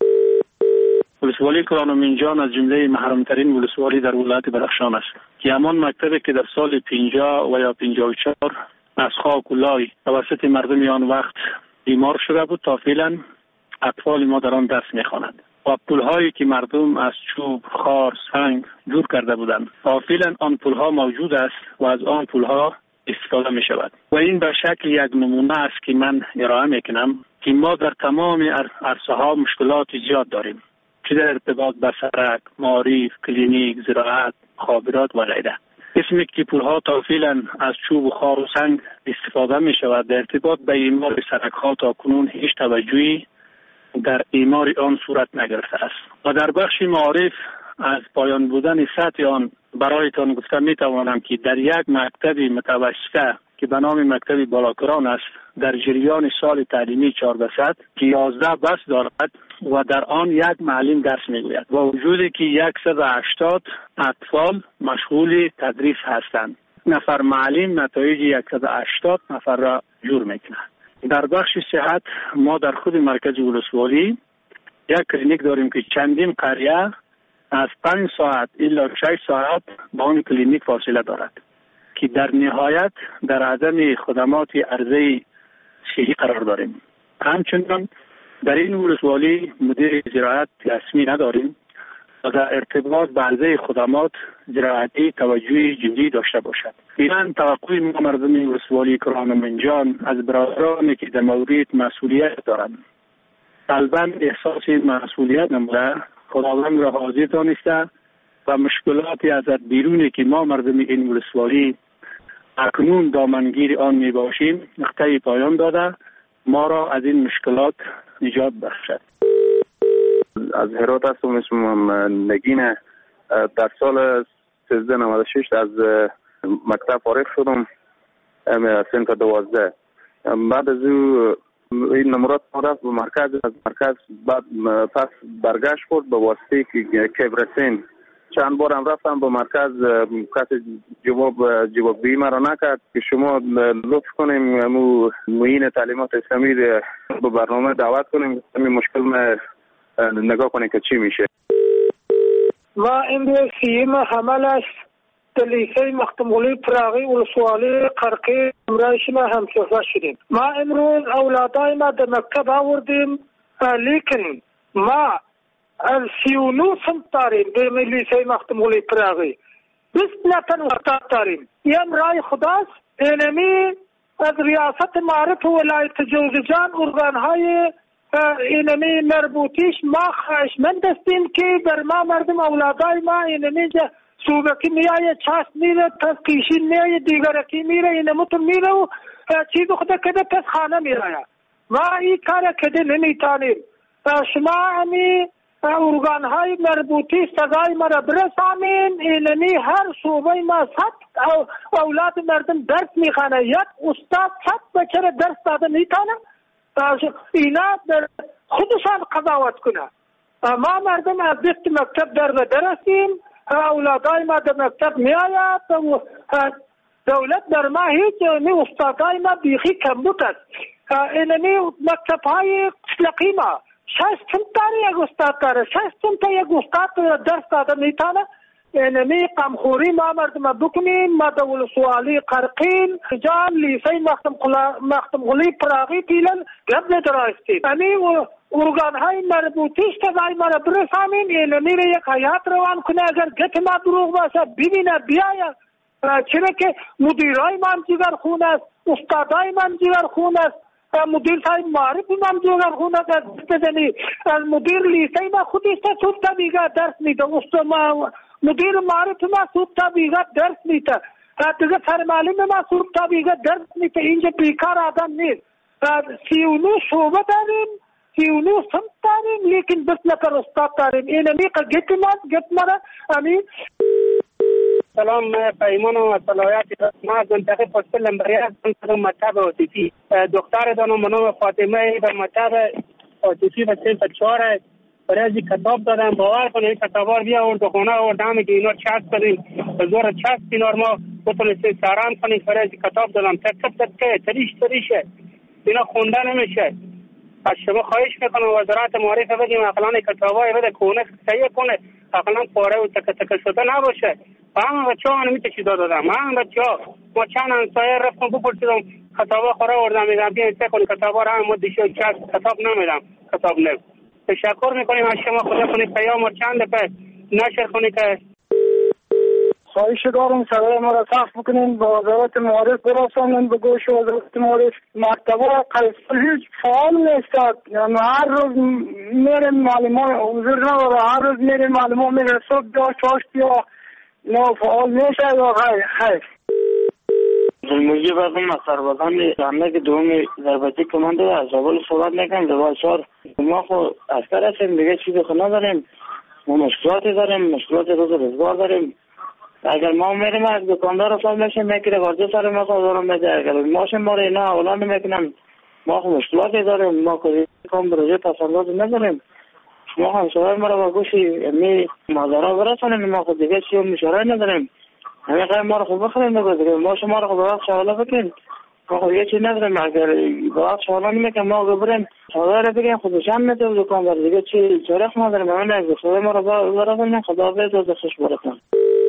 ولسوالی کرانومینجان از جمله محرمترین ولسوالی در ولایت بدخشان است که همان مکتبی که در سال پنجاه و یا پنجاه و چهار از خاک و لای توسط مردم آن وقت بیمار شده بود تا فعلا اطفال ما در آن درس می‌خوانند و پل‌هایی که مردم از چوب، خار، سنگ جور کرده بودند تا فعلا آن پل‌ها موجود است و از آن پل‌ها استفاده می شود و این به شکل یک نمونه است که من ارائه می کنم که ما در تمام عرصه ها مشکلات زیاد داریم، چه در ارتباط به سرک، معارف، کلینیک، زراعت، مخابرات و غیره. اسمی که پل‌ها تا فعلا از چوب و خار و سنگ استفاده می شود، در ارتباط به اعمار سرک ها تا کنون هیچ توجهی در اعمار آن صورت نگرفته است و در بخش معارف از پایان بودن سطح آن برایتان گفتم می توانم که در یک مکتب متوسطه که به نام مکتب بالاکران است در جریان سال تعلیمی چهارده صد که یازده بس دارد و در آن یک معلم درس میگوید و وجودی که صد و هشتاد اطفال مشغول تدریس هستند. نفر معلم نتایج صد و هشتاد نفر را جور میکنه. در بخش صحت ما در خود مرکز ولسوالی یک کلینیک داریم که چندین قریه از پنج ساعت الا شش ساعت با اون کلینیک فاصله دارد که در نهایت در عدم خدمات عرضه صحی قرار داریم. همچنین در این ولسوالی مدیر زراعت رسمی نداریم و در ارتباط به عرضه خدمات زراعتی توجه جدی داشته باشد. ایران توقع ما مردم ولسوالی کرانومینجان از برادرانی که در مورد مسئولیت دارند قلباً احساس مسئولیت نموده خداوند را حاضر دانسته و مشکلاتی از بیرونی که ما مردم این ولسوالی اکنون دامنگیر آن می باشیم نقطه پایان داده ما را از این مشکلات نجات بخشد. از هرات هستم، اسمم نگین. در سال سیزده نود و شش از مکتب فارغ شدم، سنت دوازده. بعد از او این نمرات رفت به مرکز، از مرکز بعد پس برگشت کرد به واسطه که کبرسین. چند بارم رفتم به مرکز، کسی جواب جوابگویی مرا نکرد که شما لطف کنیم مو معین تعلیمات اسلامی به برنامه دعوت کنیم، همین مشکل نگاه کنیم که چی میشه. ما امروز سیم حملش لیسه مختمولی پراغی ولسوالی قرقی امرایش ما همسفر شدیم. ما امروز اولادای ما در مکتب آوردیم، لیکن ما سی و نو سنت داریم به لیسه مختمولی پراغی، بیست نفر استاد داریم. این امرای خداست. اینمی از ریاست معرف ولایت جوزجان ارگانهای اینمی مربوطیش ما خواهشمند هستیم که بر ما مردم اولادای ما اینمی صوبکی میایه، چاست میره، پس کیشین میایه، دیگرکی میره، اینمتون میره و چیز خدا کده پس خانه میره. ما این کار کده نمیتانیم. شما همی ارگانهای مربوطی سزای مرا برسامین. اینمی هر صوبه ما صد اولاد مردم درس میخانه، یک استاد صد بچه درس داده میتانه، اینا خودشان قضاوت کنه. ما مردم از بیست مکتب در درسیم، اولادای ما در مکتب می آید، دولت در ما هیچ می استادای ما بیخی کمبود است. اینمی مکتب های سلقی ما شش تنتاری یک استاد داره، شش تنتا یک استاد درس داده میتانه. اینمی قمخوری ما مردم بکنیم. ما در ولسوالی قرقین جان لیسه مختم غلی پراغی پیلن گب ندرایستیم. امی ارگان های مربوطیش تزای مرا برسامین. اینمی را یک حیات روان کنه، اگر گت ما دروغ باشه ببینه بیاید، چرا که مدیرای من جگر خون است، استادای من جگر خون است، مدیر صاحب معرف من جگر خون است. بزنی مدیر لیسه ما خودش تا صبح تا بیگاه درس میده، مدیر معرف ما صبح تا بیگاه درس میده. دیگه سر معلوم مسئول تا دیگه درد نیست که اینجا بیکار آدم نیست. سی و نو شعبه داریم، سی و نو سمت داریم، لیکن بس نکر استاد داریم. این امیقه گت مد گت مده امین. سلام پیمان و صلاحیت ما از منطقه پشتل لمبریه از منطقه مکتب عاطفی دختر دانم به نام فاطمه به مکتب عاطفی به صنف چهار برای کتاب دادم. باور کنید این کتابار بیا آورد و خونه آورد همه که اینا چسب بدیم به زور چسب اینار ما بتونستیم سران کنیم. برای کتاب دادم تکه تکه تریش تریشه اینا خونده نمیشه. از شما خواهش میکنم وزارت معرفه بدیم اقلان کتابای بده کونه تهیه کنه اقلان پاره و تکه تکه شده نباشه. همه بچه ها نمیته چیزا دادم همه بچه ها ما چند انسایه رفتم بپرسیدم کتابا خوره آوردم میدم بیاین چه کنی کتابا رو هم مدیشه چسب کتاب نمیدم کتاب نب. تشکر میکنیم از شما خدا کنید پیام و چند پس نشر کنید که خواهش دارم صدای ما را صاف بکنین با وزارت معارف برسانین به گوش وزارت معارف. مکتبا قیصر هیچ فعال نیستد یعنی هر روز میریم معلمان حضور نداره هر روز میریم معلمان میره صبح یا چاشت یا نه فعال میشه یا غیر خیر. زلمویی بردم از سربازان حمله که دومی ضربتی کمانده از اول صحبت نکنم دوال چهار ما خود اسکر هستیم دیگه چیزی خود نداریم. ما مشکلاتی داریم مشکلات روز روزگار داریم. اگر ما میریم از دکاندار سال میشیم میکره وارده سر ما دارم میده اگر ماشین ما رو اینا اولان میکنم ما خود مشکلاتی داریم ما کاری کام بروجه تصالات نداریم. ما هم سوال ما رو با گوشی می مادرها برسانیم ما خود دیگه چی مشاره نداریم. همه خیلی ما رو خوب بخریم نگذاریم ما شما رو خوب بوقت شوالا بکن ما خود یه چی نداریم اگر بوقت شوالا نمیکن ما بریم شوالا رو بگیم خودشان میده و دکاندار دیگه چی چرخ نداریم همه نگذار سوال ما رو برسانیم خدا بید و خوش برسان.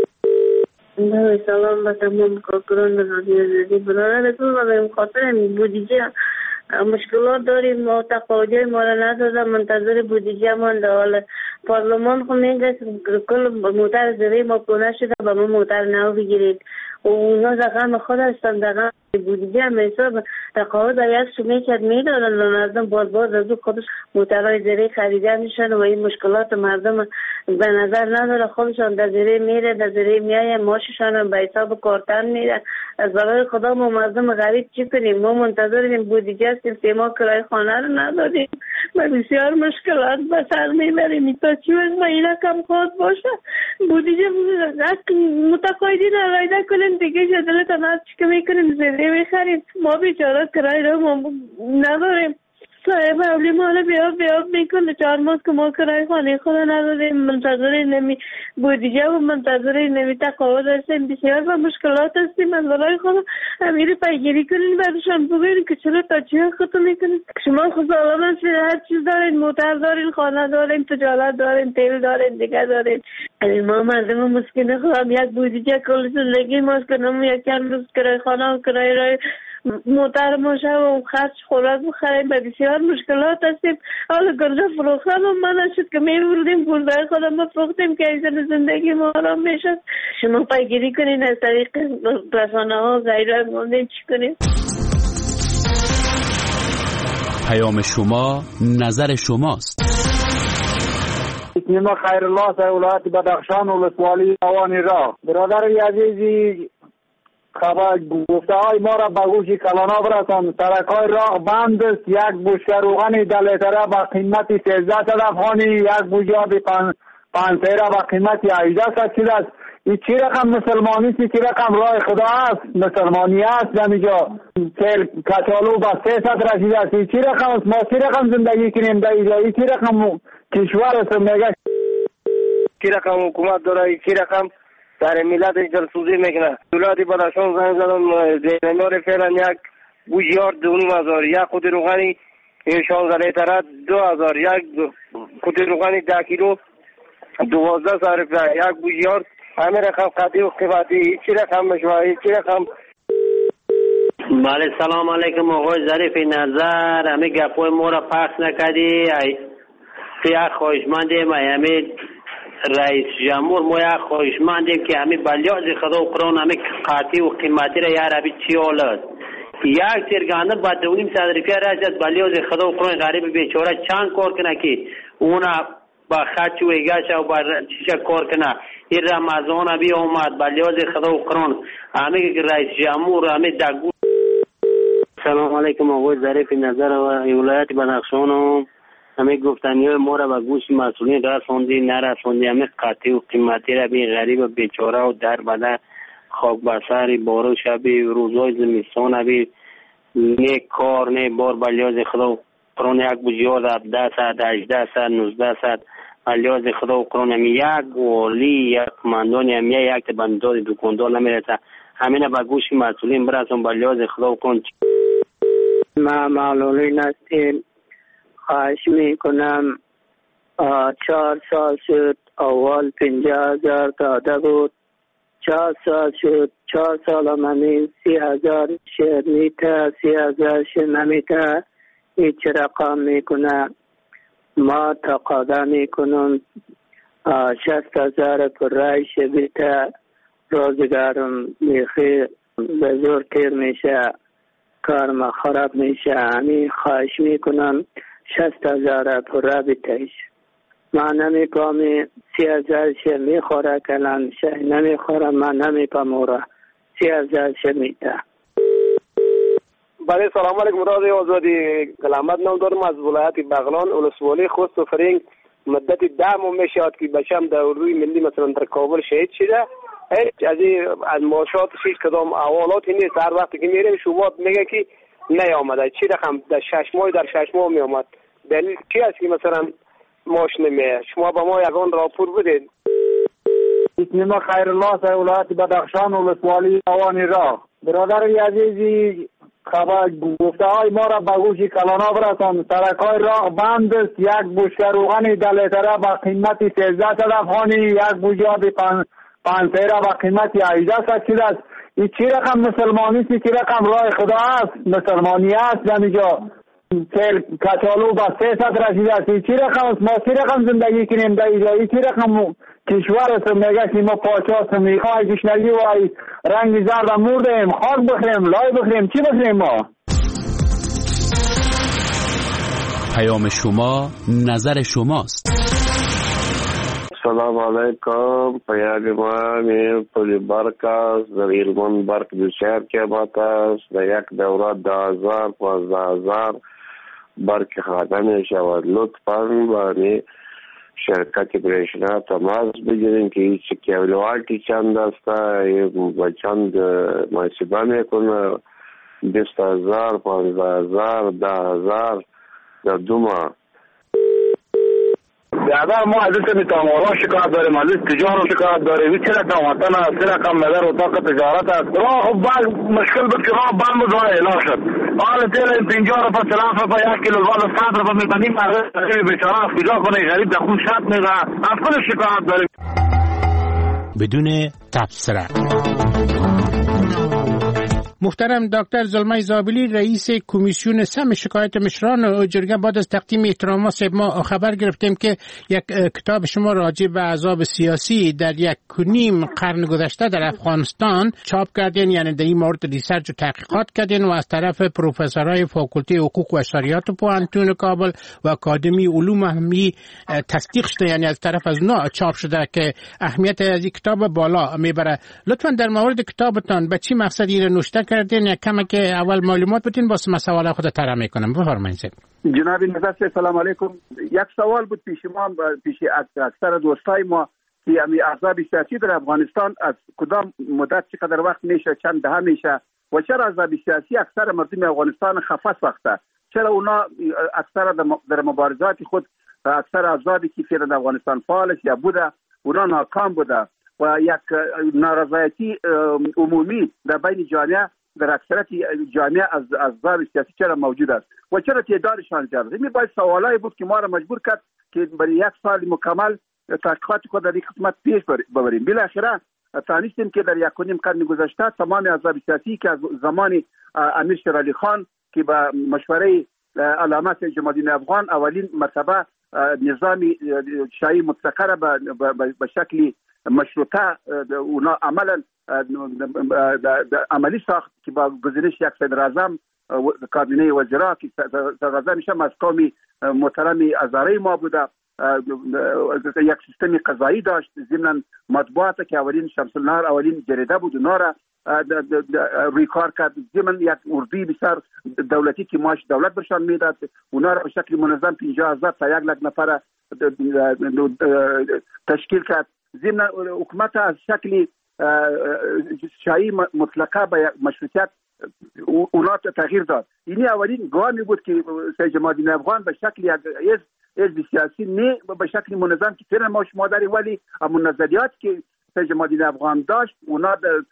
سلام به تمام کارکنان رادیو زدی برادر تو و خاطر بودجه مشکلات داریم ما تقاضای ما را ندادن منتظر بودجه مانده حالا پارلمان خو میگه کل موتر زری ما کنه شده با ما موتر نو بگیرید و اونا رقم خود هستن رقم بودجه هم حساب تقاضا یک شمی کرد میدادن مردم باز باز از خودش موترهای زری خریده میشن و این مشکلات مردم به نظر نداره خودشان در زری میره در زری میایه ماششان هم به حساب کارتن میره. از برای خدا ما مردم غریب چی کنیم ما منتظریم بودجه هستیم که ما کرای خانه رو ندادیم ما بسیار مشکلات به سر میبریم تا چی وقت ما اینا کم خود باشه بودجه متقاعدین رایده کنیم دیگه جدلت نهت چی که میکنیم زنده میخریم ما بیچاره کرای رو ما نداریم صاحب اولی ما رو بیاب بیاب میکنه چهار ماست که ما کرای خانه خود نداریم منتظر نمی بودجه و منتظر نمی تقاعد هستیم بسیار و مشکلات هستیم از برای خود امیر پیگیری کنین برشان بگوین که چرا تا چی خودتو میکنین شما خود سالان هستین هر چیز دارین موتر دارین خانه دارین تجارت دارین تیل دارین دیگه دارین ما مردم مسکین خودم یک بودجه کل زندگی ماست کنم یک چند روز کرای خانه و کرای رای موتر ماشه و خرچ خوراک بخریم به بسیار مشکلات هستیم. حالا گرده فروختن و من شد که میبردیم گرده خودم بفروختیم که ایزن زندگی ما آرام میشد. شما پیگیری کنین از طریق رسانه ها غیره مونده چی کنیم. پیام شما نظر شماست. اسم خیر الله از ولایت بدخشان ولسوالی اوانی را برادر عزیزی خبر گفته های ما را به گوش کلانا برسان. سرک های راه بند است. یک بوشکه روغن دلیتره به قیمت سیزده صد افغانی یک بوجیاب پنسیره به قیمت هجده صد چیز است. این چی رقم مسلمانی است چی رقم راه خدا است مسلمانی است همینجا تیل کچالو به سه صد رسید است. این چی رقم است ما چی رقم زندگی کنیم در اینجا این چی رقم کشور است میگه چی رقم حکومت داره چی رقم در ملت جلسوزی میکنه. دولتی بدخشان زنگ زدم زینمار فعلا یک بوجیار دو نیم هزار یک خود روغنی شانزده لیتره دو هزار یک خود روغنی ده کیلو دوازده صرف یک بوجیار همه رقم قطعی و قیمتی هیچی رقم مشوه هیچی رقم. بله سلام علیکم آقای ظریف نظر همه گپای ما را پخش نکردی یک خواهشمندیم همه رئیس جمهور ما یک خواهشمندیم که همه بلیاز خدا و قرآن همه قاطی و قیمتی را یه عربی چی حالت یک ترگانه با دونیم صد روپیه رسید بلیاز خدا و قرآن غریب بیچاره چند کار کنه که اونا با خرچ و ایگاش و با چیشه کار کنه این رمضان ابی اومد بلیاز خدا و قرآن همه که رئیس جمهور همه دگو. سلام علیکم آقای ظریف نظر و ولایت بدخشان و همه گفتنی های ما را به گوش مسئولین رساندی نرساندی همه قطعی و قیمتی را به غریب و بیچاره و در بدر خاک بسر بارو شبی روزای زمستان بی نه کار نه بار بلیاز خدا و قرآن یک بجیاد هفده ساعت هجده ساعت نوزده ساعت بلیاز خدا و قرآن همی یک والی یک مندانی همی یک بنداد دکاندار نمیرسه همین به گوش مسئولین برسون بلیاز خدا و قرآن. ما معلولی نستیم خواهش میکنم چهار سال شد اول پنجاه هزار داده بود چهار سال شد چهار سال همین سی هزار شد میته سی هزار شد نمیته هیچ رقم میکنه ما تقاضا میکنم شست هزار پر رایش بیته روزگارم میخی به زور تیر میشه کارم خراب میشه همین خواهش میکنم شست هزار پر را بیتهش من نمیپامی سی هزار شه میخوره کلان شه نمیخوره من نمیپاموره سی هزار شه میته. بله سلام علیکم رادیو آزادی کلامت نام دارم از ولایت بغلان ولسوالی خوست و فرنگ مدت ده ماه میشد که بچم در روی ملی مثلا در کابل شهید شده هیچ از از معاشاتش هیچ کدام احوالاتی نیست هر وقتی که میریم شما میگه که نیامده چی رقم در شش ماه در شش ماه میامد دلیل چی است که مثلا ماش نمیه شما با ما یگان راپور بدید. اسم خیرالله از ولایت بدخشان ولسوالی اوانی راه برادر عزیزی خبر گفته های ما را به گوش کلانا برسان سرکای راه بند است یک بوشکه روغنی دلیتره با قیمت سیزده صد افغانی یک بوجاب پانسیره با قیمت هجده صد شده است این چی رقم مسلمانی است چی رقم راه خدا است مسلمانی است دمیجا سیل کچالو با سه صد رسیده است این چی رقم است ما چی رقم زندگی کنیم در اینجا این چی رقم کشور است میگه که ما پاچه است میخواه کشنگی و رنگ زرد موردیم خاک بخریم لای بخریم چی بخریم ما. پیام شما نظر شماست. سلام علیکم پیام ما می پلی برک است در ایلمان برک دو شهر که بات است در یک دوره ده هزار پانزده هزار برک خواهده می شود لطفاً بانی شرکت برشنا تماس بگیریم که هیچ کیولواتی چند است با چند محاسبه میکنه بیست هزار پانزده هزار ده هزار در دو ماه. بیادر ما از این تامارا شکایت داریم از این تجارت شکایت داریم این چه رقم وطن است چه رقم نظر اتاق تجارت است راه خب بعد مشکل بود که راه بند بود راه اعلان شد حال تیل این پنجاه روپا چلاف روپا یک کیلو الوان صد روپا میبنیم مردم بیچاره از کجا کنه غریب در خون شد میگه از خود شکایت داریم بدون تبصره. محترم دکتر زلمه زابلی رئیس کمیسیون سم شکایت مشران اجرگه بعد از تقدیم احترامات ما خبر گرفتیم که یک کتاب شما راجع به عذاب سیاسی در یک کنیم قرن گذشته در افغانستان چاپ کردین یعنی در این مورد ریسرچ و تحقیقات کردین و از طرف پروفسورای فاکولته حقوق و اشاریات پوهنتون کابل و اکادمی علوم همی تصدیق شده یعنی از طرف از اونا چاپ شده که اهمیت از این کتاب بالا میبره. لطفا در مورد کتابتان به چی مقصدی را نوشته کردین یک کمی که اول معلومات بدین باز مسئله خود طرح میکنم بفرمایید. جناب نظر سلام علیکم. یک سوال بود پیش ما پیش اکثر دوستای ما که امی احزاب سیاسی در افغانستان از کدام مدت چقدر وقت میشه چند دهه میشه و چرا احزاب سیاسی اکثر مردم افغانستان خفه ساخته چرا اونا اکثر در مبارزات خود اکثر احزابی که فعلا در افغانستان فعال یا بوده اونا ناکام بوده و یک نارضایتی عمومی در بین جامعه در اکثریت جامعه از احزاب سیاسی چرا موجود است و چرا تعدادشان زیاد است. این باید سوالایی بود که ما را مجبور کرد که برای یک سال مکمل تحقیقات خود در این قسمت پیش ببریم. بالاخره تانستیم که در یک و نیم قرن گذشته تمام احزاب سیاسی که از زمان امیر شیر علی خان که با مشوره علامه جمال الدین افغان اولین مرتبه نظام شاهی مطلقه را به شکل مشروطه اونا عملا عملی ساخت که با گزینش یک صدر اعظم کابینه وزرا که صدر اعظم میشه از قوم محترم هزاره ما بوده یک سیستم قضایی داشت، ضمن مطبوعات که اولین شمس النهار اولین جریده بود اونا را روی کار کرد، ضمن یک اردوی بسیار دولتی که معاش دولت برشان میداد اونا را به شکل منظم پنجاه هزار تا یک لک نفر تشکیل کرد. ضمن حکومت از شکل شایی مطلقه به مشروطیت اونا تغییر داد. اینی اولین گامی بود که سید جمال الدین افغان به شکل یک حزب سیاسی نه به شکل منظم که فعلا ما شما داریم، ولی اما نظریات که سید جمال الدین افغان داشت اونا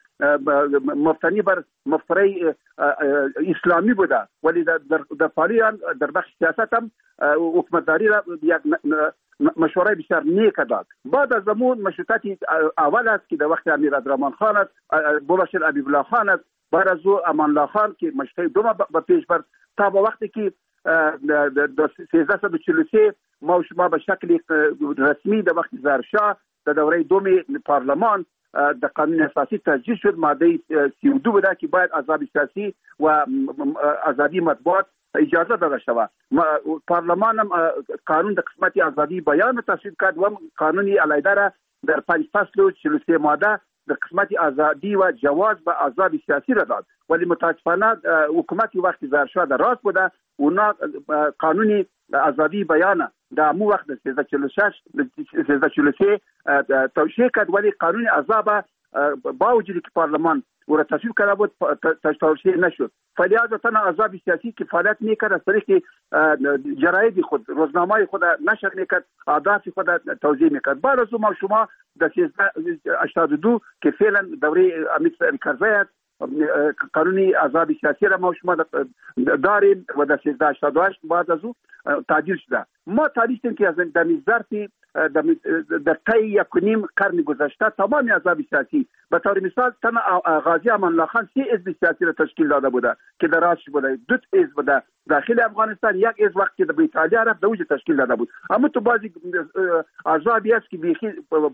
مبتنی بر مفکوره اسلامی بوده، ولی در در پالیان در بخش سیاست هم حکومتداری را یک مشوره بسیار نیک داد. بعد از زمان مشروطیت اول است که در وقت امیر عبدالرحمن خان است، ببخشید حبیب الله خان است، بعد از او امان الله خان که مشروطیت دوم به پیش برد تا به وقتی که در سیزده صد و چهل و سه ما شما به شکل رسمی در وقت ظاهرشاه در دوره دوم پارلمان در قانون اساسی تسجیل شد، ماده سی و دو بوده که باید آزادی سیاسی و آزادی مطبوعات اجازه داده شود. پارلمان هم قانون در قسمت آزادی بیان تصویب کرد و قانونی علیحده را در پنج فصل و چهل و سه ماده در قسمت آزادی و جواز به آزادی سیاسی را داد، ولی متاسفانه حکومتی وقتی ظاهرشاه در راست بوده اونا قانونی آزادی بیان در مو وقت سیزده چهل و شش سیزده چهل و سه توشیح کرد، ولی قانون عذاب با وجودی که پارلمان او را تصویب کرده بود توشیح نشد. فلذا تنها عذاب سیاسی که فعالیت میکرد از طریق جراید خود، روزنامه خود نشر میکرد، اهداف خود توضیح میکرد. بعد از ما شما در سیزده هشتاد و دو که فعلا دوره امیر کرزی است قانونی عذاب سیاسی را ما شما داریم و در سیزده هشتاد و هشت بعد از او تعدیل شده. ما تعریفتیم که از در ظرف در طی یک و نیم قرن گذشته تمام عذاب سیاسی به طور مثال تنها غازی امان الله خان سه حزب سیاسی را تشکیل داده بوده که در راستش بوده، دو حزب بوده داخل افغانستان، یک حزب وقتی در بریتانیا رفت دوجه تشکیل داده بود. اما تو بعضی عذابی است که بیخی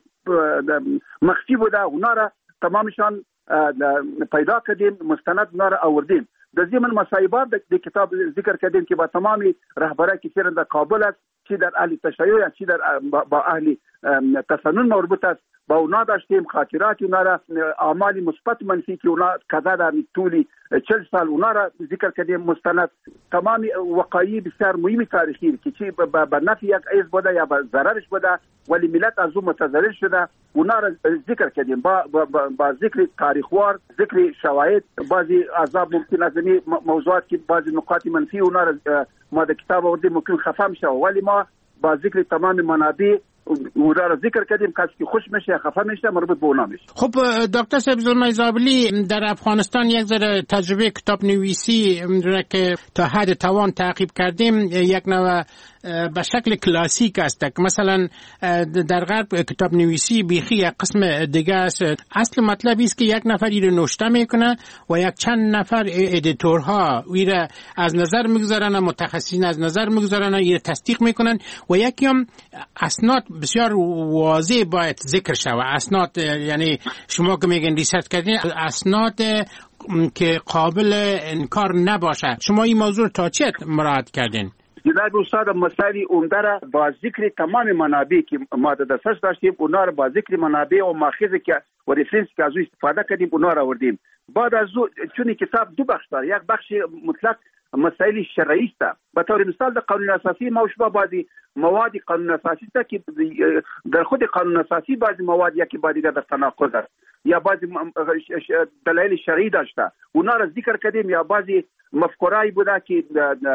مخفی بوده اونا را تمامشان پیدا کردیم، مستند اونا را آوردیم. در ضمن مصایبات در کتاب ذکر کردیم که با تمامی رهبرای که فعلا در کابل است، چی در اهل تشیع چی در با اهل تسنن مربوط است، با اونا داشتیم خاطرات اونا را، اعمال مثبت منفی که اونا کذا در طول چهل سال اونا را ذکر کردیم مستند. تمامی وقایع بسیار مهم تاریخی که چی به نفع یک حزب بوده یا به ضررش بوده ولی ملت از اون متضرر شده اونا را ذکر کردیم با, با, با, با ذکر تاریخوار، ذکر شواهد، بعضی عذاب ممکن از این موضوعات که بعضی نقاط منفی اونا را ما در کتاب آوردیم ممکن خفه میشه، ولی ما با ذکر تمام منابع اونا را ذکر کردیم کسی که خوش میشه خفه میشه مربوط به اونا میشه. خب دکتر صاحب زلمای زابلی در افغانستان یک ذره تجربه کتاب نویسی را که تا حد توان تعقیب کردیم یک نوع به شکل کلاسیک است. مثلا در غرب کتاب نویسی بیخی یک قسم دیگه است. اصل مطلب است که یک نفر ایره نوشته میکنه و یک چند نفر ادیتورها ایره از نظر میگذارن، متخصصین از نظر میگذارن، ایره تصدیق میکنن و یکی هم اسناد بسیار واضح باید ذکر شود. اسناد یعنی شما که میگن ریسرچ کردین اسناد که قابل انکار نباشه. شما این موضوع تا چه مراعات کردین؟ جناب استاد مسائل عمده را با ذکر تمام منابع که ما در دسترس داشتیم اونا را با ذکر منابع و ماخذ که و رفرنس که از او استفاده کردیم اونا را آوردیم. بعد از او چون کتاب دو بخش داره، یک بخش مطلق مسائل شرعی است. به طور مثال در قانون اساسی ما شما بعضی مواد قانون اساسی است که در خود قانون اساسی بعضی مواد یکی با دیگر در تناقض است یا بعضی دلایل شرعی داشته اونا را ذکر کردیم، یا بعضی مفکورایی بوده که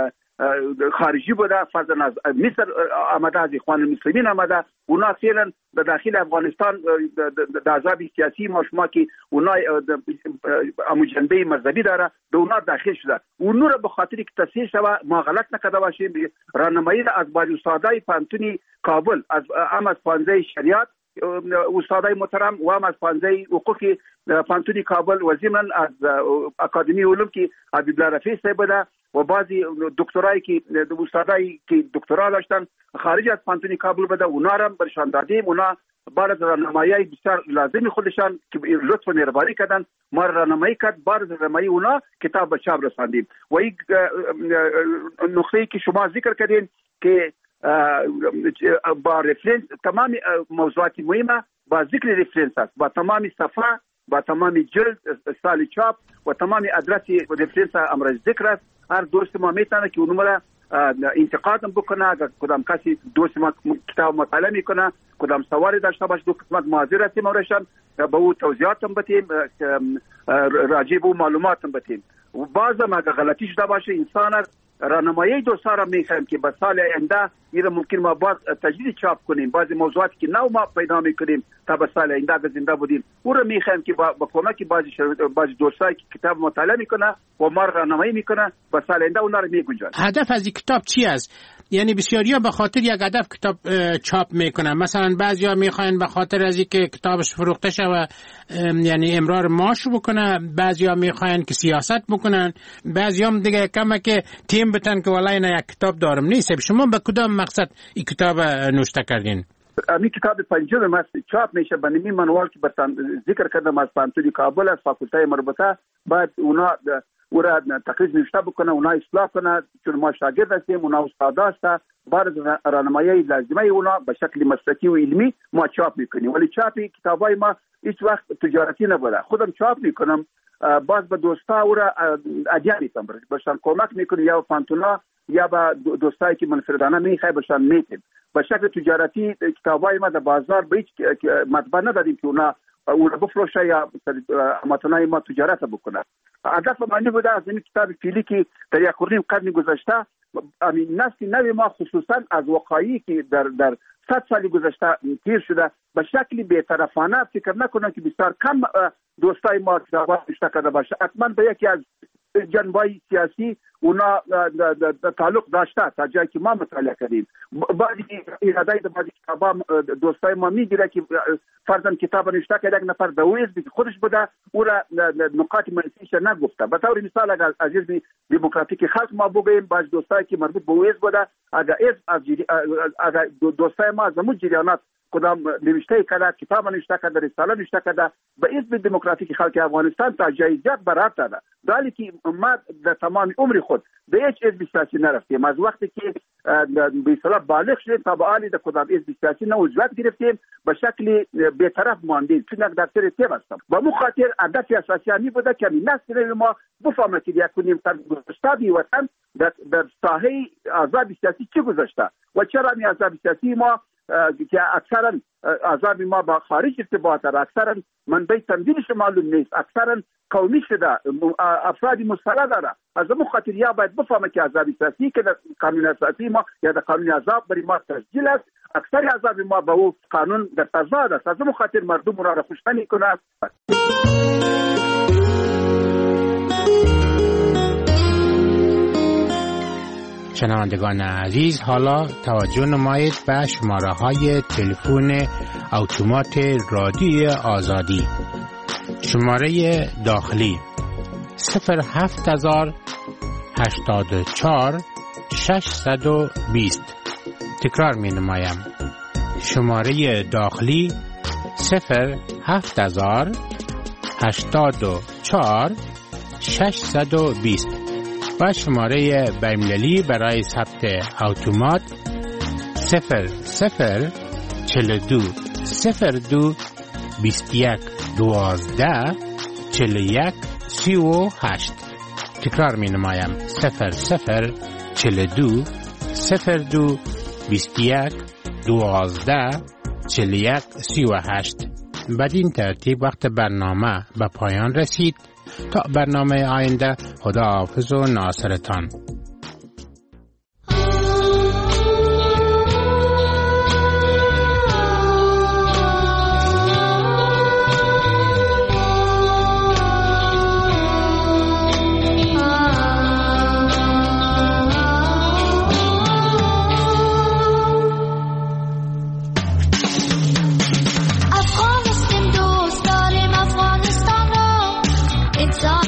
خارجی بوده، فرضاً از مصر آمده، از اخوان المسلمین آمده، اونا فعلا در داخل افغانستان در عذاب سیاسی ما شما که اونا امو جنبه مذهبی داره در اونا داخل شده، اونا را به خاطر که تصحیح شود ما غلط نکرده باشیم راهنمایی از بعض استادای پانتونی کابل، از هم از پانزه شریعت استادای محترم و هم از پانزه حقوق پانتونی کابل و ضمن از اکادمی علوم که حبیب الله رفیع صاحب بوده و بعضی دکترایی که استادایی که دکترا داشتن خارج از پانتونی کابل بوده اونا را برشان دادیم. اونا بعد از راهنمایی بسیار لازمی خودشان که لطف و مهربانی کردن ما راهنمایی کرد، بعد از راهنمایی اونا کتاب به چاپ رساندیم. و این نقطه‌ای که شما ذکر کردین که با رفرنس تمام موضوعات مهمه با ذکر رفرنس است، با تمام صفحه، با تمام جلد، سال چاپ و تمام ادرس رفرنس امر ذکر است. هر دوست ما میتونه که اونم انتقادم بکنه، اگر کدام کسی دوست ما کتاب مطالعه میکنه کدام سوالی داشته باشه دو قسمت معذر هستیم اورشان به او توضیحاتم بدیم، راجع به معلوماتم بدیم. و بعضا اگر غلطی شده باشه انسان راهنمایی دوستا را میخوایم که به سال آینده ایره ممکن ما باز تجدید چاپ کنیم، بعضی موضوعاتی که نو ما پیدا میکنیم تا به سال آینده اگر زنده بودیم او را میخوایم که با, با کمک بعضی بعضی دوستایی که کتاب مطالعه میکنه و ما راهنمایی میکنه به سال آینده اونا را میگنجانه. هدف از این کتاب چی است؟ یعنی بسیاریا به خاطر یک هدف کتاب چاپ میکنن، مثلا بعضیا میخواین به خاطر از اینکه کتابش فروخته شه و یعنی امرار معاش بکنه، بعضیا میخواین که سیاست بکنن، بعضیا هم دیگه کمه که تیم بتن که والله اینا یک کتاب دارم. نیست شما به کدام مقصد این کتاب نوشته کردین؟ این کتاب پنجم است، چاپ میشه به نمی منوال که بتن ذکر کردم از پانتونی کابل از فاکولته مربوطه، بعد اونا او را تقریض نوشته بکنه، اونا اصلاح کنه، چون ما شاگرد هستیم اونا استاد هسته، بعد راهنمایی لازمه اونا به شکل مسلکی و علمی ما چاپ میکنیم. ولی چاپی کتابای ما هیچ وقت تجارتی نبوده، خودم چاپ میکنم، باز به دوستا او را ادیه میکنم، باشن کمک میکنم یا پانتونا یا به دوستایی که منفردانه میخوای باشن میتیم. به شکل تجارتی کتابای ما در بازار به هیچ مطبع ندادیم که اونا او را بفروشه یا اماتونای ما تجارت بکنه. هدف معنی بوده از این کتاب فیلی که در یک قرن قرن گذشته نسل نوی ما خصوصا از وقایعی که در در صد سال گذشته تیر شده به شکلی بی‌طرفانه فکر نکنن که بسیار کم دوستای ما کتاب نوشته کرده باشه. حتما به یکی از جنبه‌های سیاسی اونا تعلق داشته تا جایی که ما مطالعه کردیم. بعضی ایرادای در بعضی کتابا دوستای ما میگیره که فرضاً کتاب نوشته که یک نفر به حزب خودش بوده او را نکات منفیش نگفته. به طور مثال اگر از حزب دموکراتیک خلق ما بگیم بعضی دوستایی که مربوط به حزب بوده، اگر از اگر دوستای ما از همون جریانات کدام نوشته کرده، کتاب نوشته کرده، رساله نوشته کرده به حزب دموکراتیک خلق افغانستان تا جایزیت برات داده، در که ما در تمام عمر خود به هیچ حزب سیاسی نرفتیم. از وقتی که به اصطلاح بالغ شدیم تا به حالی در کدام حزب سیاسی نه عضویت گرفتیم به شکل بی‌طرف ماندیم، چون یک دفتر تیم هستم. با مو خاطر هدف اساسی همین بوده که نسل ما بفهمه که یک کنیم تا گذشته بی وطن در, در ساحه آزاد سیاسی چی گذشته و چرا این آزاد سیاسی ما که اکثرا آزاد ما با خارج ارتباط داره، اکثرا منبع تمدیدش معلوم نیست، اکثرا قومی شده، افرادی مستقل داره. از اون خاطر یا باید بفهمه که آزاد سیاسی که در قانون اساسی ما یا در قانون عذاب برای ما تسجیل است، اکثر عذاب ما با او قانون در تضاد است. از اون خاطر مردم را خوش نمی‌کنه. شنوندگان عزیز، حالا توجه نمایید به شماره های تلفن اتومات رادیوی آزادی. شماره داخلی صفر هفت هزار هشتاد و چهار ششصد و بیست. تکرار می نمایم. شماره داخلی صفر هفت هزار هشتاد و چهار ششصد و بیست و شماره بین‌المللی برای ثبت اتومات صفر صفر چهل و دو صفر دو بیست و یک دوازده چهل و یک سی و هشت. تکرار می نمایم صفر صفر چهل و دو صفر دو بیست و یک دوازده چهل و یک سی و هشت. بدین ترتیب وقت برنامه به پایان رسید. تا برنامه آینده، خدا حافظ و ناصرتان. افغانستان دوست داریم، افغانستان رو انسان